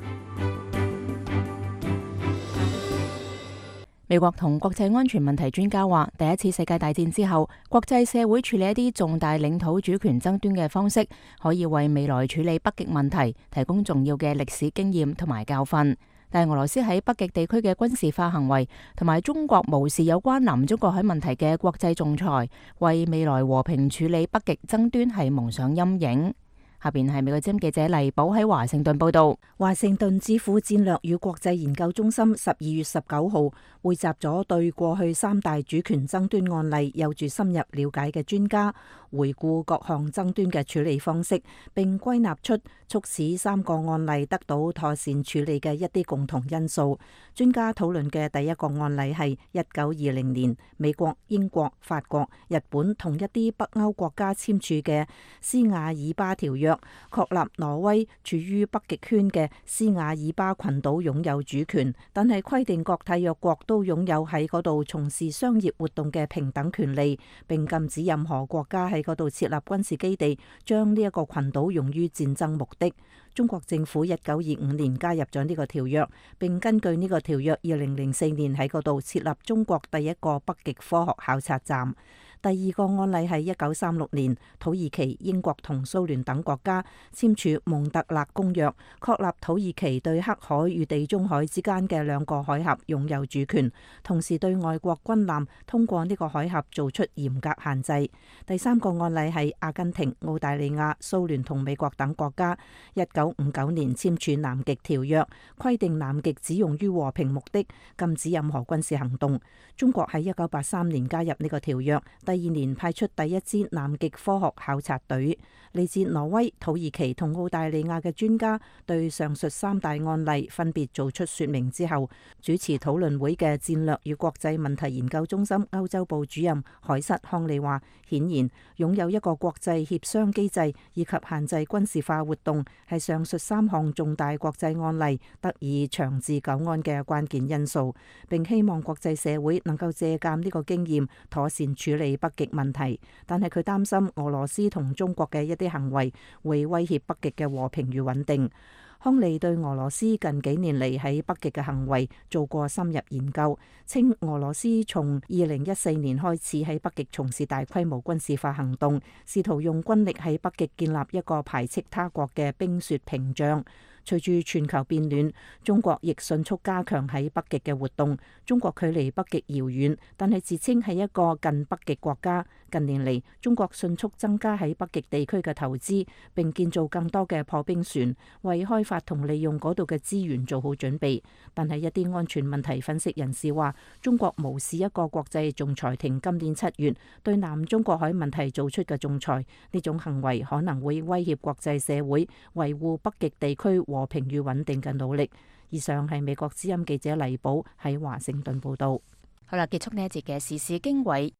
美國同國際安全問題專家話，第一次世界大戰之後，國際社會處理一啲重大領土主權爭端嘅方式，可以為未來處理北極問題提供重要嘅歷史經驗同埋教訓。但係俄羅斯喺北極地區嘅軍事化行為，同埋中國無視有關南中國海問題嘅國際仲裁，為未來和平處理北極爭端係蒙上陰影。下邊係美國之音記者黎寶喺華盛頓報道。 華盛頓智庫戰略與國際研究中心12月19號匯集咗對過去3大主權爭端案例有住深入了解嘅專家，回顧各項爭端嘅處理方式，並歸納出促使3個案例得到妥善處理嘅一啲共同因素。專家討論嘅第一個案例係1920年美國、英國、法國、日本同一啲北歐國家簽署嘅斯瓦爾巴條約，確立挪威處於北極圈嘅斯瓦爾巴群島擁有主權，但係規定各締約國都擁有喺嗰度從事商業活動嘅平等權利，並禁止任何國家喺嗰度設立軍事基地，將呢一個群島用於戰爭目的。中國政府1925年加入咗呢個條約，並根據呢個條約2004年喺嗰度設立中國第一個北極科學考察站。第二個案例係1936年土耳其、英國同蘇聯等國家簽署蒙特勒公約，確立土耳其對黑海與地中海之間嘅2個海峽擁有主權，同時對外國軍艦通過呢個海峽做出嚴格限制。第三個案例係阿根廷、澳大利亞、蘇聯同美國等國家1959年簽署南極條約，規定南極只用於和平目的，禁止任何軍事行動。中國喺1983年加入呢個條約，第2年派出第一支南極科學考察隊，嚟自挪威、土耳其同澳大利亞嘅專家對上述3大案例分別做出說明之後，主持討論會嘅戰略與國際問題研究中心歐洲部主任海瑟康利話，顯然擁有一個國際協商機制以及限制軍事化活動係上述3項重大國際案例得以長治久安嘅關鍵因素，並希望國際社會能夠借鑑呢個經驗，妥善處理北極問題。但係佢擔心俄羅斯同中國嘅一啲行為會威脅北極嘅和平與穩定。康利對俄羅斯近幾年嚟喺北極嘅行為做過深入研究，稱俄羅斯從2014年開始喺北極從事大規模軍事化行動，試圖用軍力喺北極建立一個排斥他國嘅冰雪屏障。隨住全球變暖，中國亦迅速加強喺北極嘅活動。中國距離北極遙遠，但係自稱係一個近北極國家。近年嚟，中國迅速增加喺北極地區嘅投資，並建造更多嘅破冰船，為開發同利用嗰度嘅資源做好準備。但係一啲安全問題分析人士話，中國無視一個國際仲裁庭今年7月對南中國海問題做出嘅仲裁，呢種行為可能會威脅國際社會維護北極地區和平與穩定嘅努力。以上係美國之音記者黎寶喺華盛頓報道。 好啦，結束呢一節嘅時事經緯。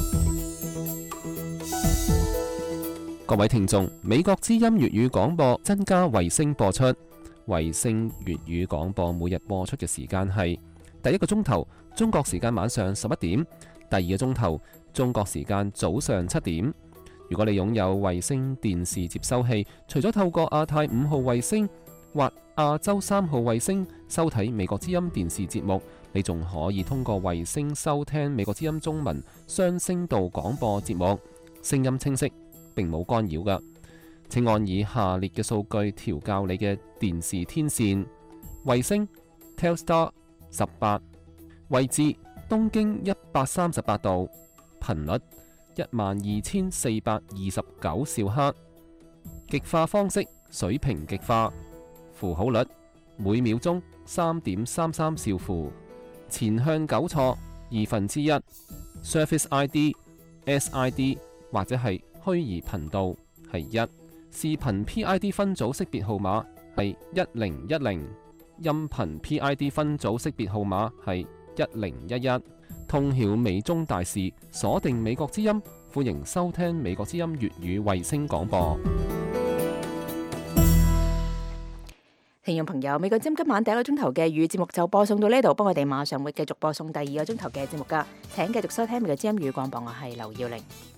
各位聽眾，美國之音粵語廣播增加衛星播出。衛星粵語廣播每日播出嘅時間係第一個鐘頭中國時間晚上11點，第二個鐘頭中國時間早上7點。如果你擁有衛星電視接收器，除咗透過亞太5號衛星或亞洲3號衛星收睇美國之音電視節目，你仲可以通過衛星收聽美國之音中文雙聲道廣播節目，聲音清晰，並冇干擾㗎。請按以下列嘅數據調校你嘅電視天線：衛星 Telstar 18，位置東經138度，頻率12429兆赫，極化方式水平極化，符號率每秒鐘3.33兆符，前向糾錯1/2， Surface ID SID 或者係虛擬頻道係1，視頻 PID 分組識別號碼係1010，音頻 PID 分組識別號碼係1011。 通曉美中大事，鎖定美國之音，歡迎收聽美國之音粵語衛星廣播。 聽眾朋友，美國之音今晚第一個鐘頭嘅粵語節目就播送到呢度，不過我哋馬上會繼續播送第二個鐘頭嘅節目㗎。請繼續收聽美國之音粵語廣播，我係劉耀玲。